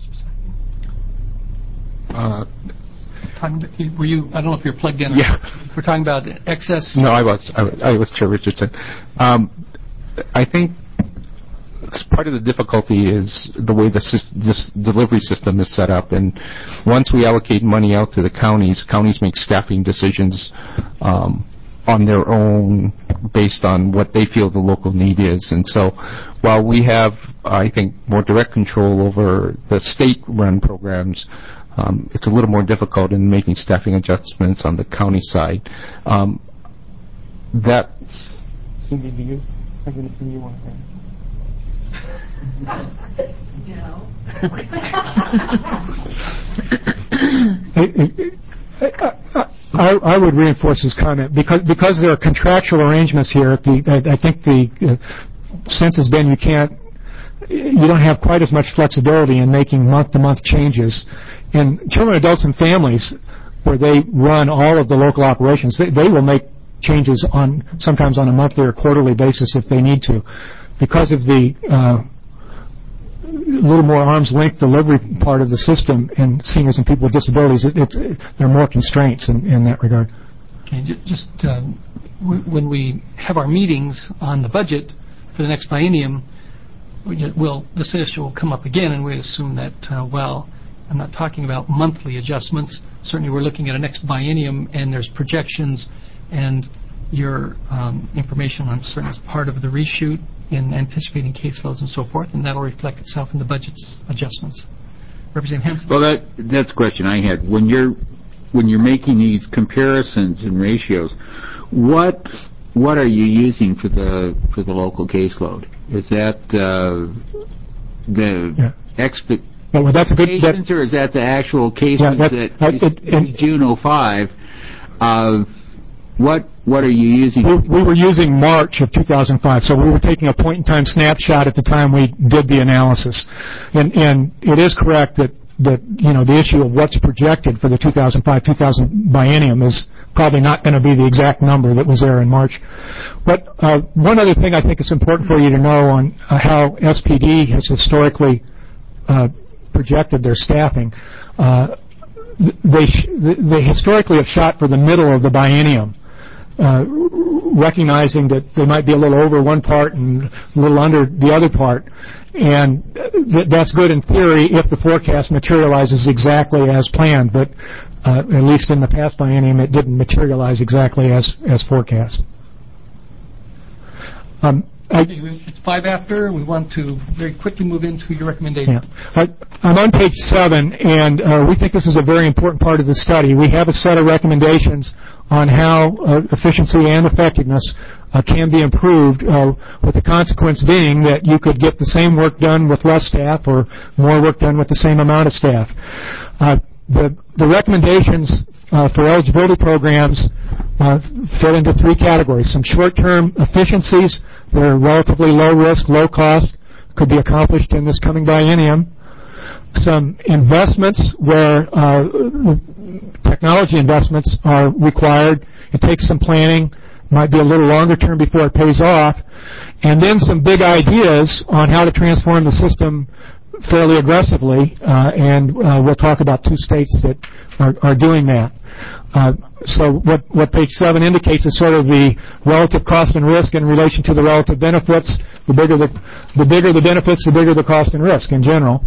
Uh, talking about, were you, I don't know if you're plugged in. Yeah. We're talking about excess. No, I was. I was, I was Chair Richardson. Um, I think part of the difficulty is the way the sy- this delivery system is set up, and once we allocate money out to the counties, counties make staffing decisions um, on their own based on what they feel the local need is. And so while we have, I think, more direct control over the state-run programs, um, it's a little more difficult in making staffing adjustments on the county side. Um, that Cindy, do you have anything you want to add? No. I, I would reinforce his comment because because there are contractual arrangements here. The, I, I think the uh, sense has been you can't, you don't have quite as much flexibility in making month-to-month changes. In children, adults, and families, where they run all of the local operations, they, they will make changes on sometimes on a monthly or quarterly basis if they need to, because of the uh, little more arm's length delivery part of the system in seniors and people with disabilities. It, it's, it, there are more constraints in, in that regard. Okay, just um, w- when we have our meetings on the budget for the next biennium, we just, we'll, this issue will come up again, and we assume that, uh, well, I'm not talking about monthly adjustments. Certainly we're looking at a next biennium, and there's projections and your um, information on certain as part of the reshoot in anticipating caseloads and so forth, and that'll reflect itself in the budget's adjustments. Representative Hanson? Well, that that's a question I had. When you're when you're making these comparisons and ratios, what what are you using for the for the local caseload? Is that uh, the yeah. expectations, well, that's a good, that, or is that the actual cases yeah, that, that uh, it, in June oh five? Uh, what what are you using? We, we were using March of two thousand five, so we were taking a point-in-time snapshot at the time we did the analysis. And, and it is correct that, that you know the issue of what's projected for the two thousand five two thousand biennium is probably not going to be the exact number that was there in March. But uh, one other thing I think is important for you to know on uh, how S P D has historically uh, projected their staffing. Uh, they, sh- they historically have shot for the middle of the biennium. Uh, recognizing that they might be a little over one part and a little under the other part. And th- that's good in theory if the forecast materializes exactly as planned, but uh, at least in the past biennium it didn't materialize exactly as, as forecast. Um, I, it's five after. We want to very quickly move into your recommendation. Yeah. I, I'm on page seven, and uh, we think this is a very important part of the study. We have a set of recommendations on how uh, efficiency and effectiveness uh, can be improved, uh, with the consequence being that you could get the same work done with less staff or more work done with the same amount of staff. Uh, the, the recommendations uh, for eligibility programs uh, fit into three categories. Some short-term efficiencies that are relatively low risk, low cost, could be accomplished in this coming biennium. Some investments where uh, technology investments are required. It takes some planning, might be a little longer term before it pays off. And then some big ideas on how to transform the system fairly aggressively, uh, and uh, we'll talk about two states that are, are doing that. Uh, so what, what page seven indicates is sort of the relative cost and risk in relation to the relative benefits. The bigger the, the bigger the benefits, the bigger the cost and risk in general.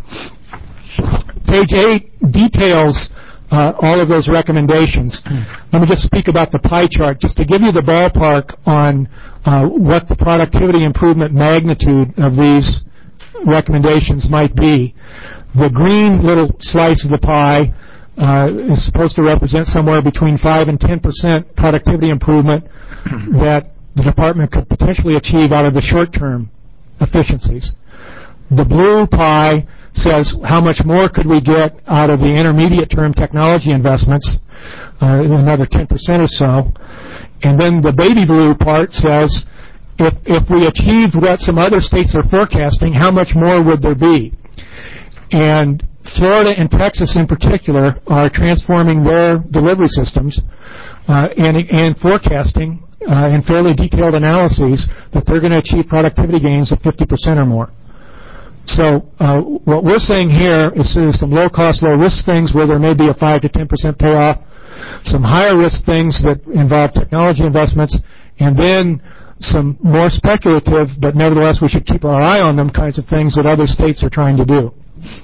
Page eight details uh, all of those recommendations. Let me just speak about the pie chart, just to give you the ballpark on uh, what the productivity improvement magnitude of these recommendations might be. The green little slice of the pie uh, is supposed to represent somewhere between five and ten percent productivity improvement that the department could potentially achieve out of the short-term efficiencies. The blue pie says how much more could we get out of the intermediate-term technology investments, uh, another ten percent or so. And then the baby blue part says if, if we achieved what some other states are forecasting, how much more would there be? And Florida and Texas in particular are transforming their delivery systems uh, and, and forecasting uh, in fairly detailed analyses that they're going to achieve productivity gains of fifty percent or more. So uh, what we're saying here is, is some low-cost, low-risk things where there may be a five to ten percent payoff, some higher-risk things that involve technology investments, and then some more speculative, but nevertheless we should keep our eye on them kinds of things that other states are trying to do.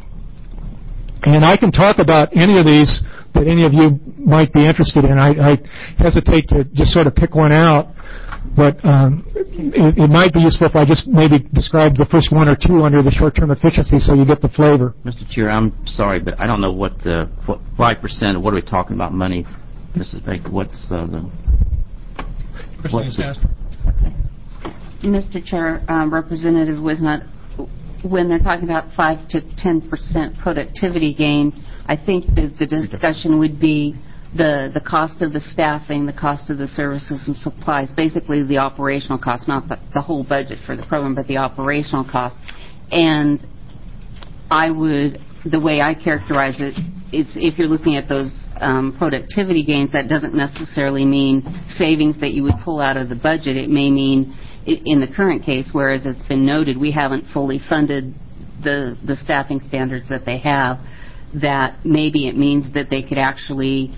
And I can talk about any of these that any of you might be interested in. I, I hesitate to just sort of pick one out. But um, it, it might be useful if I just maybe describe the first one or two under the short-term efficiency so you get the flavor. Mister Chair, I'm sorry, but I don't know what the what five percent. What are we talking about money, Missus Baker? What's uh, the? What's the okay. Mister Chair, um, Representative Wisnot, when they're talking about five to ten percent productivity gain, I think that the discussion would be the the cost of the staffing, the cost of the services and supplies, basically the operational cost, not the, the whole budget for the program, but the operational cost. And I would, the way I characterize it, it's if you're looking at those um, productivity gains, that doesn't necessarily mean savings that you would pull out of the budget. It may mean, in the current case, whereas it's been noted, we haven't fully funded the the staffing standards that they have, that maybe it means that they could actually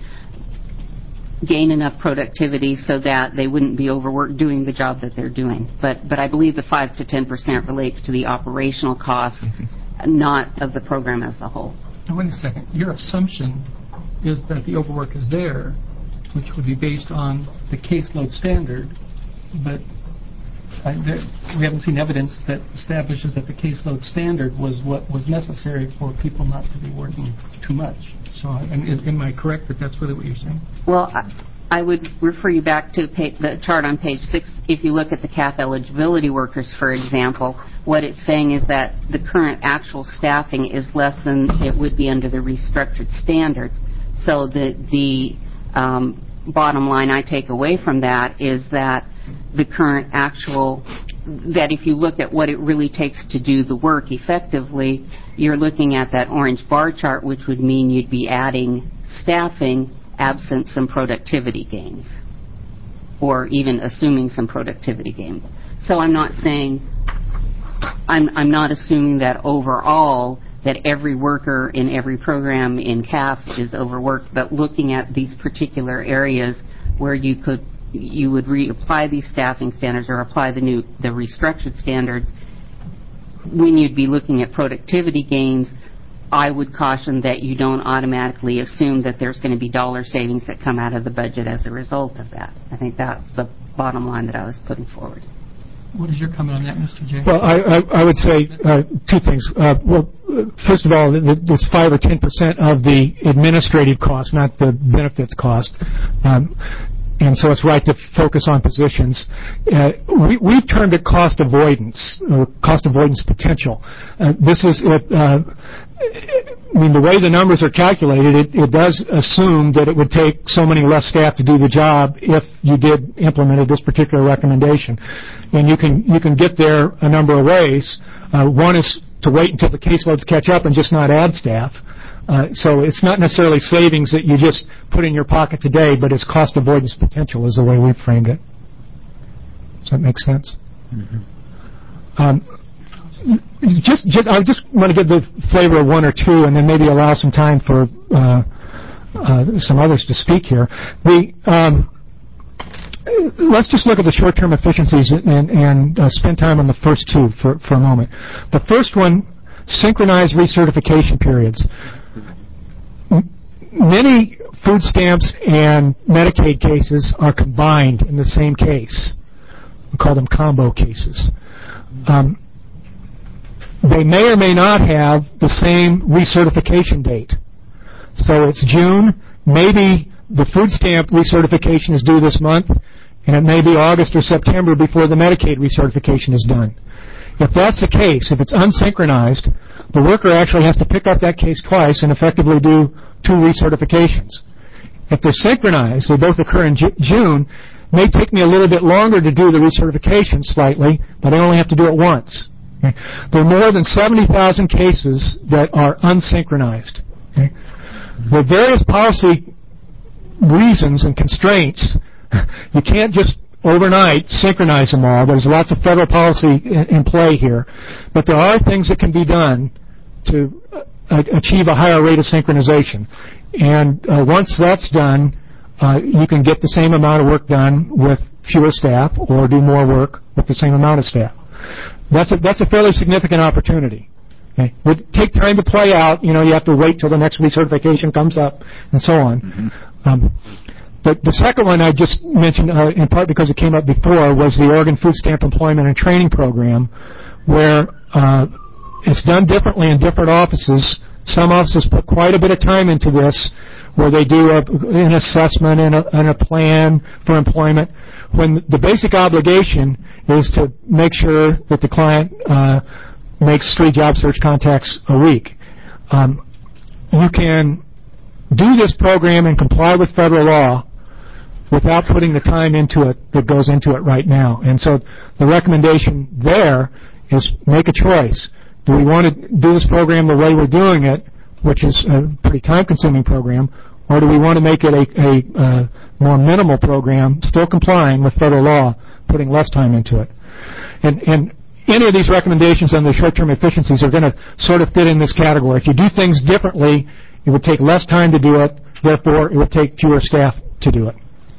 gain enough productivity so that they wouldn't be overworked doing the job that they're doing. But but I believe the five to ten percent relates to the operational costs, mm-hmm. not of the program as a whole. Now, wait a second. Your assumption is that the overwork is there, which would be based on the caseload standard, but I, there, we haven't seen evidence that establishes that the caseload standard was what was necessary for people not to be working too much. So, and is, am I correct that that's really what you're saying? Well, I, I would refer you back to page, the chart on page six. If you look at the C A F eligibility workers, for example, what it's saying is that the current actual staffing is less than it would be under the restructured standards. So the the um, bottom line I take away from that is that the current actual, that if you look at what it really takes to do the work effectively, you're looking at that orange bar chart, which would mean you'd be adding staffing absent some productivity gains, or even assuming some productivity gains. So I'm not saying, I'm, I'm not assuming that overall that every worker in every program in C A F is overworked, but looking at these particular areas where you could you would reapply these staffing standards or apply the new the restructured standards, when you'd be looking at productivity gains, I would caution that you don't automatically assume that there's going to be dollar savings that come out of the budget as a result of that. I think that's the bottom line that I was putting forward. What is your comment on that, Mister J? Well, I, I, I would say uh, two things. Uh, well, first of all, this five or ten percent of the administrative cost, not the benefits cost. Um, And so it's right to focus on positions. Uh, we, we've termed it cost avoidance, or cost avoidance potential. Uh, this is, uh, I mean, the way the numbers are calculated, it, it does assume that it would take so many less staff to do the job if you did implement this particular recommendation. And you can you can get there a number of ways. Uh, one is to wait until the caseloads catch up and just not add staff. Uh, so it's not necessarily savings that you just put in your pocket today, but it's cost avoidance potential is the way we've framed it. Does that make sense? Mm-hmm. Um, just, just, I just want to give the flavor of one or two, and then maybe allow some time for uh, uh, some others to speak here. The um, let's just look at the short-term efficiencies and, and uh, spend time on the first two for, for a moment. The first one, synchronized recertification periods. Many food stamps and Medicaid cases are combined in the same case. We call them combo cases. Um, they may or may not have the same recertification date. So it's June. Maybe the food stamp recertification is due this month, and it may be August or September before the Medicaid recertification is done. If that's the case, if it's unsynchronized, the worker actually has to pick up that case twice and effectively do two recertifications. If they're synchronized, they both occur in Ju- June, it may take me a little bit longer to do the recertification slightly, but I only have to do it once. Okay? There are more than seventy thousand cases that are unsynchronized. Okay? The various policy reasons and constraints, you can't just overnight synchronize them all. There's lots of federal policy in, in play here. But there are things that can be done to uh, achieve a higher rate of synchronization. And uh, once that's done, uh, you can get the same amount of work done with fewer staff or do more work with the same amount of staff. That's a, that's a fairly significant opportunity. Okay? It would take time to play out. You know, you have to wait till the next recertification comes up and so on. Mm-hmm. Um, The, the second one I just mentioned, uh, in part because it came up before, was the Oregon Food Stamp Employment and Training Program, where uh, it's done differently in different offices. Some offices put quite a bit of time into this, where they do a, an assessment and a, and a plan for employment, when the basic obligation is to make sure that the client uh, makes three job search contacts a week. Um, you can do this program and comply with federal law without putting the time into it that goes into it right now. And so the recommendation there is make a choice. Do we want to do this program the way we're doing it, which is a pretty time-consuming program, or do we want to make it a, a uh, more minimal program, still complying with federal law, putting less time into it? And, and any of these recommendations on the short-term efficiencies are going to sort of fit in this category. If you do things differently, it would take less time to do it, therefore it would take fewer staff to do it.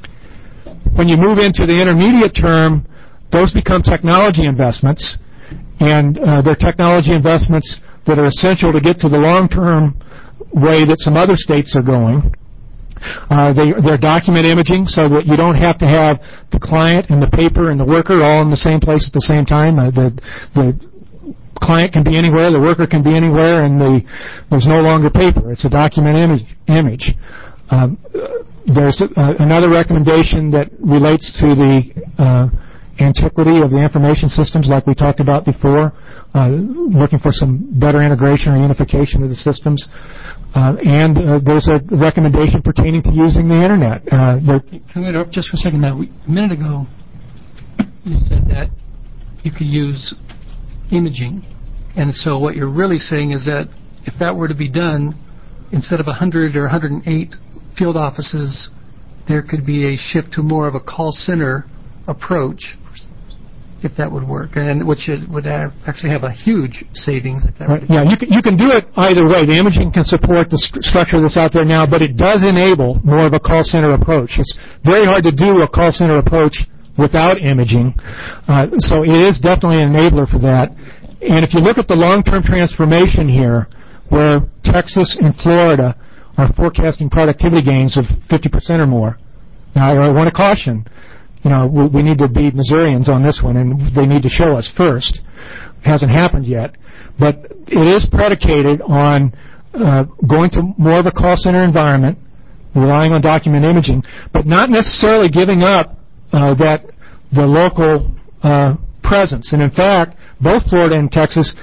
When you move into the intermediate term, those become technology investments, and uh, they're technology investments that are essential to get to the long-term way that some other states are going. Uh, they, they're document imaging, so that you don't have to have the client and the paper and the worker all in the same place at the same time. Uh, the, the client can be anywhere, the worker can be anywhere, and the, there's no longer paper. It's a document image. image. Um, there's uh, another recommendation that relates to the uh, antiquity of the information systems, like we talked about before, uh, looking for some better integration or unification of the systems. Uh, and uh, there's a recommendation pertaining to using the Internet. Uh, Can we interrupt just for a second? Now, we, a minute ago, you said that you could use imaging. And so what you're really saying is that if that were to be done, instead of one hundred or one hundred eight field offices, there could be a shift to more of a call center approach, if that would work, and which it would have, actually have a huge savings. If that right. Yeah, you can, you can do it either way. The imaging can support the st- structure that's out there now, but it does enable more of a call center approach. It's very hard to do a call center approach without imaging, uh, so it is definitely an enabler for that. And if you look at the long-term transformation here, where Texas and Florida are forecasting productivity gains of fifty percent or more. Now, I want to caution, you know, we, we need to be Missourians on this one, and they need to show us first. It hasn't happened yet. But it is predicated on uh, going to more of a call center environment, relying on document imaging, but not necessarily giving up uh, that the local uh, presence. And in fact, both Florida and Texas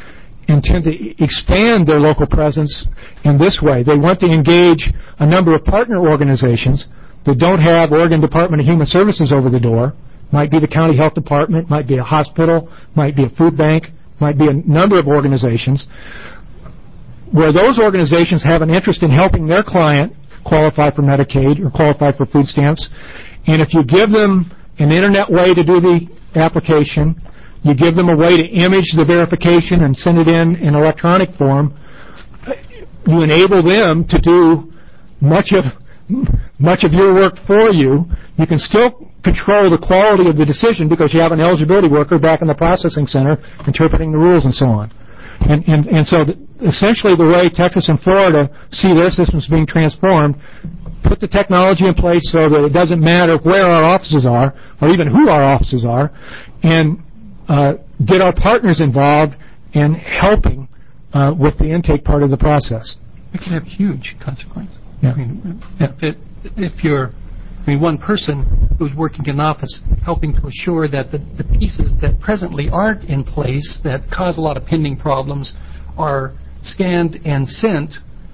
intend to expand their local presence in this way. They want to engage a number of partner organizations that don't have Oregon Department of Human Services over the door. Might be the county health department, might be a hospital, might be a food bank, might be a number of organizations, where those organizations have an interest in helping their client qualify for Medicaid or qualify for food stamps. And if you give them an internet way to do the application, you give them a way to image the verification and send it in in electronic form, you enable them to do much of much of your work for you. You can still control the quality of the decision because you have an eligibility worker back in the processing center interpreting the rules and so on. And, and, and so the, essentially the way Texas and Florida see their systems being transformed, put the technology in place so that it doesn't matter where our offices are or even who our offices are, and uh, get our partners involved in helping uh, with the intake part of the process. It can have huge consequences. Yeah. I mean, if, it, if you're, I mean, one person who's working in an office helping to assure that the, the pieces that presently aren't in place that cause a lot of pending problems are scanned and sent,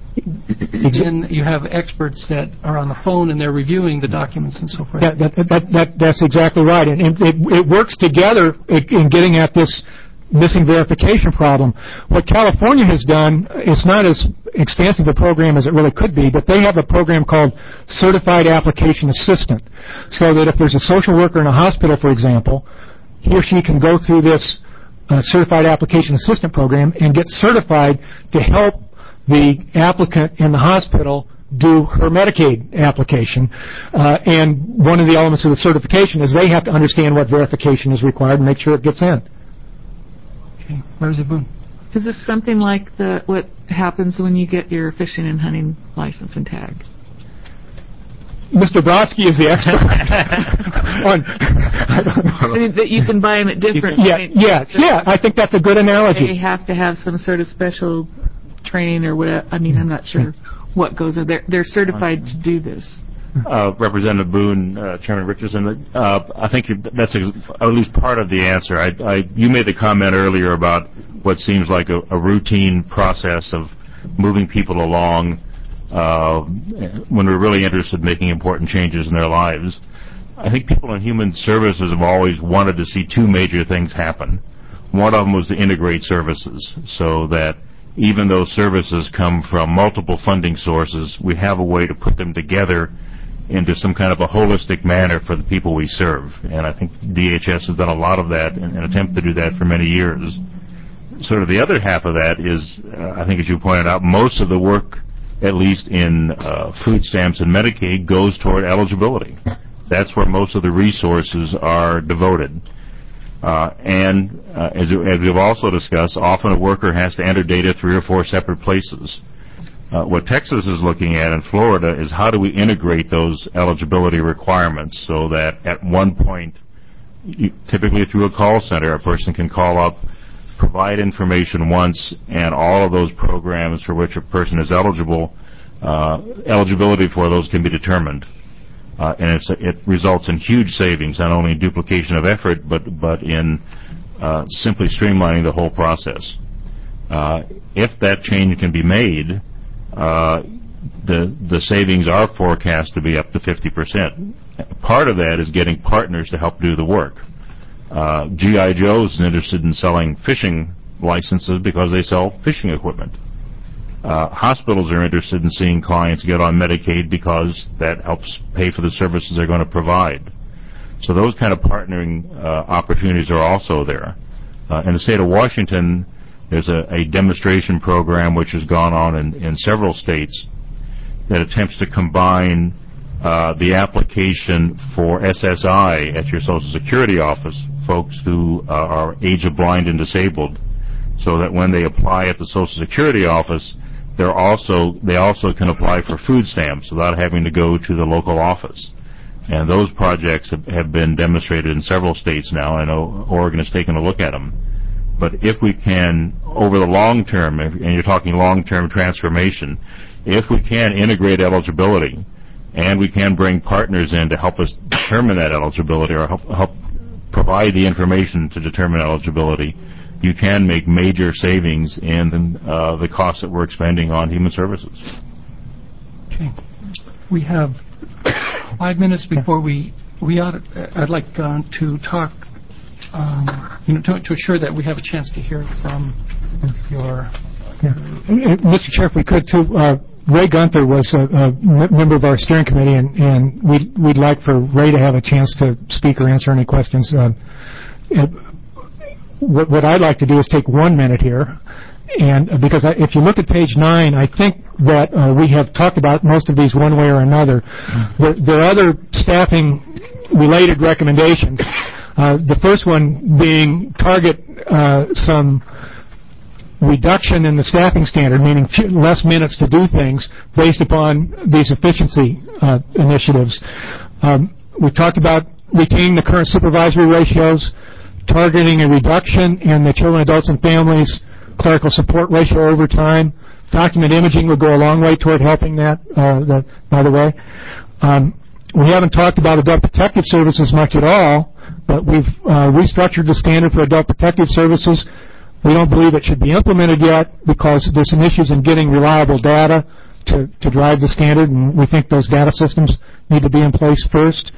then you have experts that are on the phone and they're reviewing the documents and so forth. That, that, that, that, that's exactly right. And it, it works together in getting at this missing verification problem. What California has done, it's not as expansive a program as it really could be, but they have a program called Certified Application Assistant, so that if there's a social worker in a hospital, for example, he or she can go through this uh, Certified Application Assistant program and get certified to help the applicant in the hospital do her Medicaid application. Uh, and one of the elements of the certification is they have to understand what verification is required and make sure it gits in. Okay, Representative Boone. Is this something like the what happens when you get your fishing and hunting license and tag? Mister Brodsky is the expert on. I don't know. I mean, that you can buy them at different. Yeah, yes, yeah. I think that's a good analogy. They have to have some sort of special training or whatever. I mean, I'm not sure what goes on. They're they're certified to do this. Uh, Representative Boone, uh, Chairman Richardson, uh, I think you're, that's ex- at least part of the answer. I, I, you made the comment earlier about what seems like a, a routine process of moving people along uh, when we're really interested in making important changes in their lives. I think people in human services have always wanted to see two major things happen. One of them was to integrate services so that even though services come from multiple funding sources, we have a way to put them together into some kind of a holistic manner for the people we serve. And I think D H S has done a lot of that in an attempt to do that for many years. Sort of the other half of that is, uh, I think as you pointed out, most of the work, at least in uh, food stamps and Medicaid, goes toward eligibility. That's where most of the resources are devoted. Uh, and uh, as, as we've also discussed, often a worker has to enter data three or four separate places. Uh, what Texas is looking at in Florida is how do we integrate those eligibility requirements so that at one point, you, typically through a call center, a person can call up, provide information once, and all of those programs for which a person is eligible, uh, eligibility for those can be determined. Uh, and it's, it results in huge savings, not only in duplication of effort, but, but in uh, simply streamlining the whole process. Uh, if that change can be made, Uh, the the savings are forecast to be up to fifty percent. Part of that is getting partners to help do the work. Uh, G I. Joe's is interested in selling fishing licenses because they sell fishing equipment. Uh, hospitals are interested in seeing clients get on Medicaid because that helps pay for the services they're going to provide. So those kind of partnering uh, opportunities are also there. Uh, in the state of Washington, there's a, a demonstration program which has gone on in, in several states that attempts to combine uh, the application for S S I at your Social Security office, folks who uh, are age-blind and disabled, so that when they apply at the Social Security office, they're also they also can apply for food stamps without having to go to the local office. And those projects have, have been demonstrated in several states now. I know Oregon has taken a look at them. But if we can, over the long term, and you're talking long-term transformation, if we can integrate eligibility and we can bring partners in to help us determine that eligibility or help, help provide the information to determine eligibility, you can make major savings in uh, the costs that we're expending on human services. Okay. We have five minutes before we we ought. To, I'd like uh, to talk. Um, you know, to, to assure that we have a chance to hear from your. Yeah. Mister Chair, if we could too. Uh, Ray Gunther was a, a member of our steering committee, and, and we'd, we'd like for Ray to have a chance to speak or answer any questions. Uh, it, what, what I'd like to do is take one minute here, and uh, because I, if you look at page nine, I think that uh, we have talked about most of these one way or another. There, there are other staffing-related recommendations. Uh, the first one being target uh, some reduction in the staffing standard, meaning few, less minutes to do things based upon these efficiency uh, initiatives. Um, we talked about retaining the current supervisory ratios, targeting a reduction in the children, adults, and families clerical support ratio over time. Document imaging would go a long way toward helping that, uh, that by the way. Um, we haven't talked about adult protective services much at all, but we've uh, restructured the standard for adult protective services. We don't believe it should be implemented yet because there's some issues in getting reliable data to, to drive the standard, and we think those data systems need to be in place first.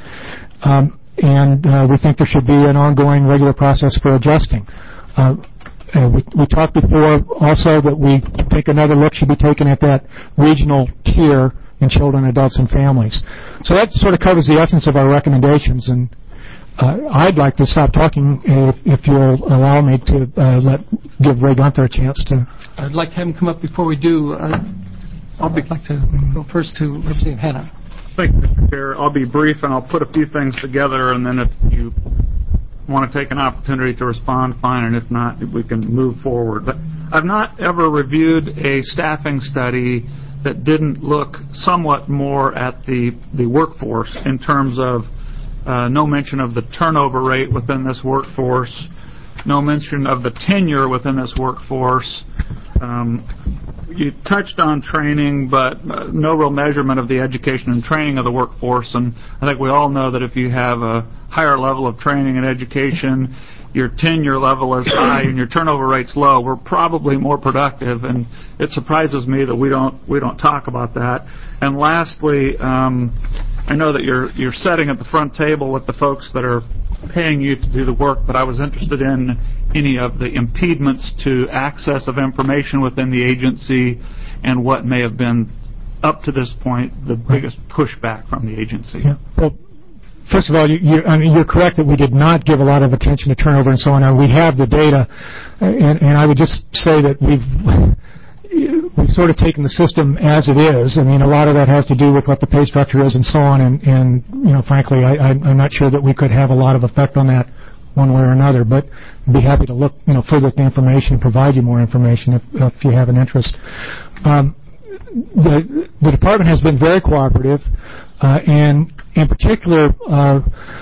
Um, and uh, we think there should be an ongoing regular process for adjusting. Uh, uh, we, we talked before also that we think another look should be taken at that regional tier in children, adults, and families. So that sort of covers the essence of our recommendations, and Uh, I'd like to stop talking if, if you'll allow me to uh, let give Ray Gunther a chance to. I'd like to have him come up before we do. Uh, I'd like to go first to Representative Hanna. Thank you, Mister Chair. I'll be brief, and I'll put a few things together, and then if you want to take an opportunity to respond, fine, and if not, we can move forward. But I've not ever reviewed a staffing study that didn't look somewhat more at the, the workforce in terms of Uh, no mention of the turnover rate within this workforce, no mention of the tenure within this workforce. Um, you touched on training, but uh, no real measurement of the education and training of the workforce. And I think we all know that if you have a higher level of training and education, your tenure level is high and your turnover rate's low, we're probably more productive. And it surprises me that we don't we don't talk about that. And lastly, um, I know that you're you're sitting at the front table with the folks that are paying you to do the work, but I was interested in any of the impediments to access of information within the agency and what may have been, up to this point, the biggest pushback from the agency. Yeah. Well, first of all, you, you, I mean, you're correct that we did not give a lot of attention to turnover and so on. We have the data, and, and I would just say that we've we've sort of taken the system as it is. I mean, a lot of that has to do with what the pay structure is and so on, and, and you know, frankly, I, I'm not sure that we could have a lot of effect on that one way or another, but I'd be happy to look, you know, further at the information and provide you more information if, if you have an interest. Um, the, the department has been very cooperative, uh, and in particular, uh,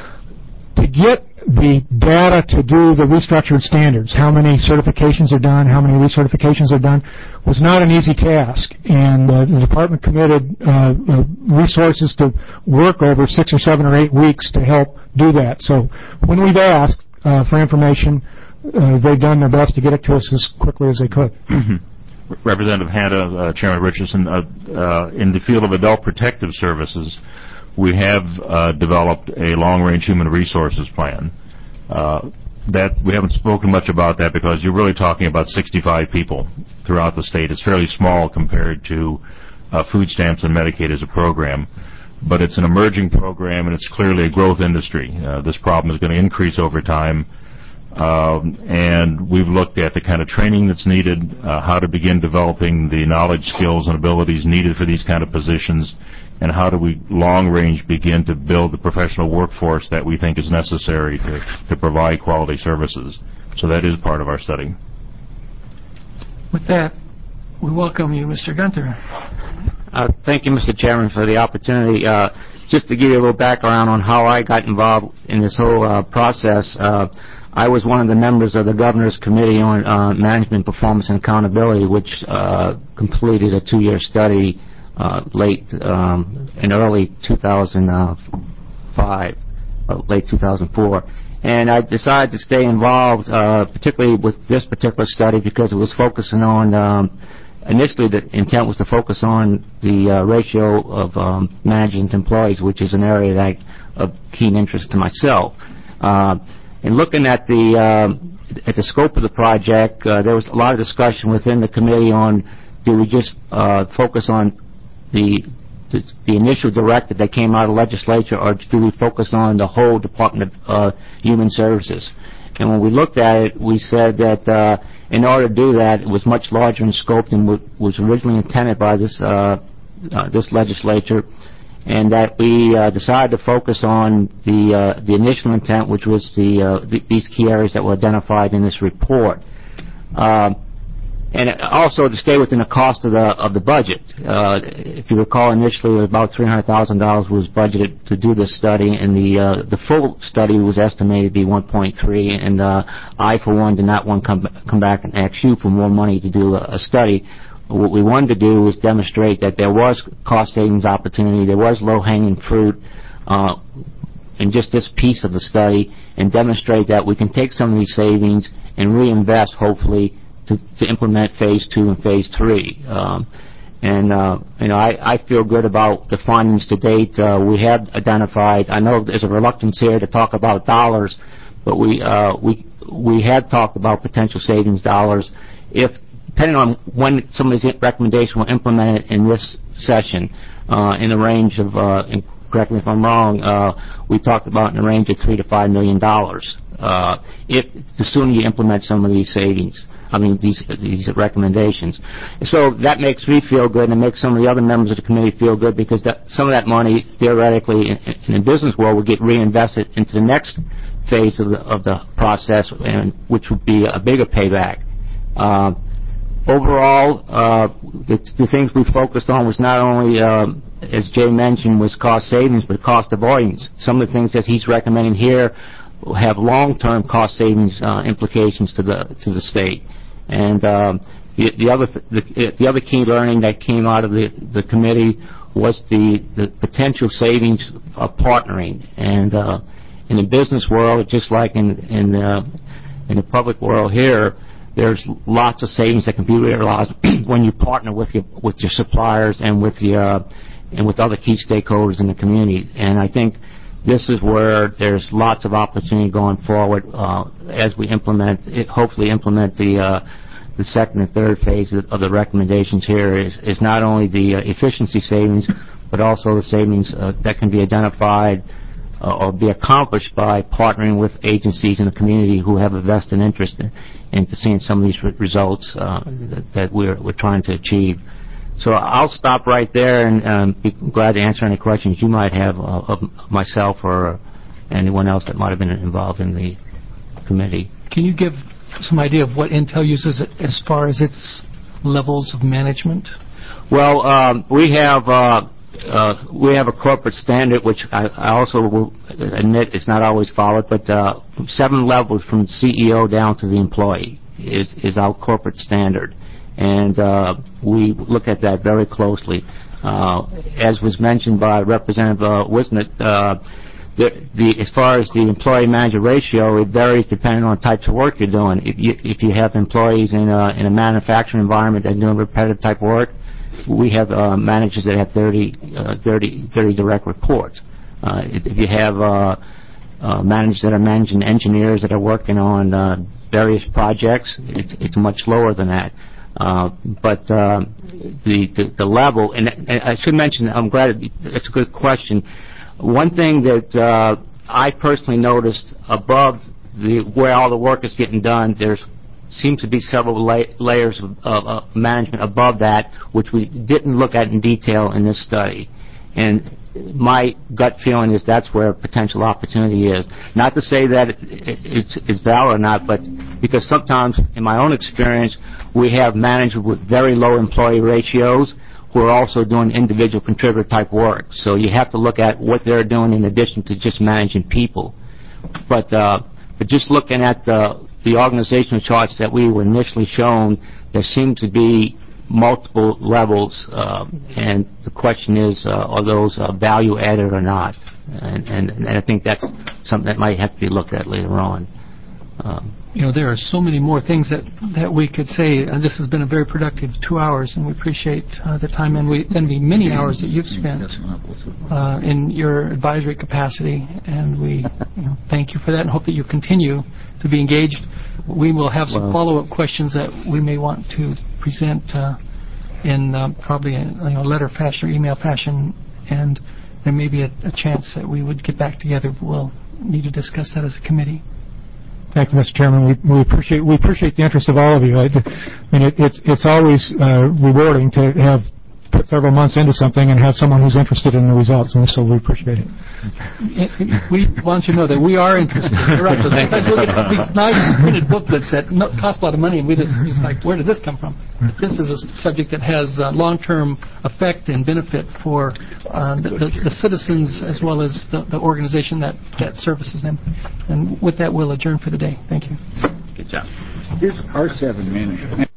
to get the data to do the restructured standards, how many certifications are done, how many recertifications are done, was not an easy task. And uh, the department committed uh, uh, resources to work over six or seven or eight weeks to help do that. So when we've asked uh, for information, uh, they've done their best to get it to us as quickly as they could. Mm-hmm. Representative Hanna, uh, Chairman Richardson, uh, uh, in the field of adult protective services, we have uh, developed a long-range human resources plan. Uh, that we haven't spoken much about that because you're really talking about sixty-five people throughout the state. It's fairly small compared to uh, food stamps and Medicaid as a program, but it's an emerging program and it's clearly a growth industry. Uh, this problem is going to increase over time, um, and we've looked at the kind of training that's needed, uh, how to begin developing the knowledge, skills, and abilities needed for these kind of positions, and how do we long-range begin to build the professional workforce that we think is necessary to, to provide quality services. So that is part of our study. With that, we welcome you, Mister Gunther. Uh, thank you, Mister Chairman, for the opportunity. Uh, just to give you a little background on how I got involved in this whole uh, process, uh, I was one of the members of the Governor's Committee on uh, Management, Performance, and Accountability, which uh, completed a two-year study Uh, late um, in early two thousand five, uh, late two thousand four, And I decided to stay involved, uh, particularly with this particular study, because it was focusing on, um, initially the intent was to focus on the uh, ratio of um, management employees, which is an area that I, of keen interest to myself. Uh, and looking at the um, at the scope of the project, uh, there was a lot of discussion within the committee on, do we just uh, focus on the The, the initial directive that came out of the legislature, or do we focus on the whole Department of uh, Human Services? And when we looked at it, we said that uh, in order to do that, it was much larger in scope than what was originally intended by this uh, uh, this legislature, and that we uh, decided to focus on the uh, the initial intent, which was the, uh, the these key areas that were identified in this report. Uh, And also to stay within the cost of the of the budget. Uh, if you recall, initially about three hundred thousand dollars was budgeted to do this study, and the uh, the full study was estimated to be one point three. And uh, I, for one, did not want to come come back and ask you for more money to do a, a study. What we wanted to do was demonstrate that there was cost savings opportunity, there was low hanging fruit uh, in just this piece of the study, and demonstrate that we can take some of these savings and reinvest, hopefully, To, to implement phase two and phase three. Um, and, uh, you know, I, I feel good about the findings to date. Uh, we have identified, I know there's a reluctance here to talk about dollars, but we, uh, we, we have talked about potential savings dollars. If, depending on when some of these recommendations were implemented in this session, uh, in the range of, uh, in, correct me if I'm wrong, uh, we talked about in the range of three to five million dollars. Uh, if, the sooner you implement some of these savings. I mean, these these recommendations. So that makes me feel good, and it makes some of the other members of the committee feel good, because that, some of that money, theoretically, in, in the business world, will get reinvested into the next phase of the, of the process, and which would be a bigger payback. Uh, overall, uh, the, the things we focused on was not only, uh, as Jay mentioned, was cost savings, but cost avoidance. Some of the things that he's recommending here have long-term cost savings uh, implications to the to the state. And um, the, the other th- the, the other key learning that came out of the, the committee was the, the potential savings of partnering. And uh, in the business world, just like in in, uh, in the public world here, there's lots of savings that can be realized when you partner with your with your suppliers and with your uh, and with other key stakeholders in the community. And I think this is where there's lots of opportunity going forward uh, as we implement, it, hopefully implement the uh, the second and third phase of, of the recommendations here. Is, is not only the uh, efficiency savings, but also the savings uh, that can be identified uh, or be accomplished by partnering with agencies in the community who have a vested interest in, in seeing some of these re- results uh, that, that we're we're trying to achieve. So I'll stop right there, and um, be glad to answer any questions you might have uh, of myself or uh, anyone else that might have been involved in the committee. Can you give some idea of what Intel uses as far as its levels of management? Well, um, we have uh, uh, we have a corporate standard, which I, I also will admit is not always followed, but uh, seven levels from C E O down to the employee is, is our corporate standard. And uh, we look at that very closely. Uh, as was mentioned by Representative uh, Wisnett, uh, the, the, as far as the employee-manager ratio, it varies depending on types of work you're doing. If you, if you have employees in a, in a manufacturing environment that are doing repetitive type work, we have uh, managers that have thirty, uh, thirty, thirty direct reports. Uh, if, if you have uh, uh, managers that are managing engineers that are working on uh, various projects, it's, it's much lower than that. Uh, but uh, the, the the level, and, and I should mention, I'm glad it, it's a good question. One thing that uh, I personally noticed above the where all the work is getting done, there seems to be several la- layers of, of, of management above that, which we didn't look at in detail in this study. And my gut feeling is that's where potential opportunity is. Not to say that it, it, it's, it's valid or not, but because sometimes, in my own experience, we have managers with very low employee ratios who are also doing individual contributor type work. So you have to look at what they're doing in addition to just managing people. But uh, but just looking at the the organizational charts that we were initially shown, there seemed to be multiple levels, uh, and the question is, uh, are those uh, value added or not? And, and, and I think that's something that might have to be looked at later on. Um, You know, there are so many more things that, that we could say. And this has been a very productive two hours, and we appreciate uh, the time and, we, and the many hours that you've spent uh, in your advisory capacity. And we you know, thank you for that and hope that you continue to be engaged. We will have some Well, follow-up questions that we may want to present uh, in uh, probably a you know, letter fashion or email fashion, and there may be a, a chance that we would get back together. We'll need to discuss that as a committee. Thank you, Mister Chairman. We, we appreciate we appreciate the interest of all of you. I, I mean, it, it's it's always uh, rewarding to have put several months into something and have someone who's interested in the results, and so we appreciate it. We want you to know that we are interested. You're right. Sometimes we get these nice printed booklets that no, cost a lot of money, and we just it's like, where did this come from? This is a subject that has uh, long-term effect and benefit for uh, the, the, the citizens as well as the, the organization that, that services them. And with that, we'll adjourn for the day. Thank you. Good job. Here's our seven minutes.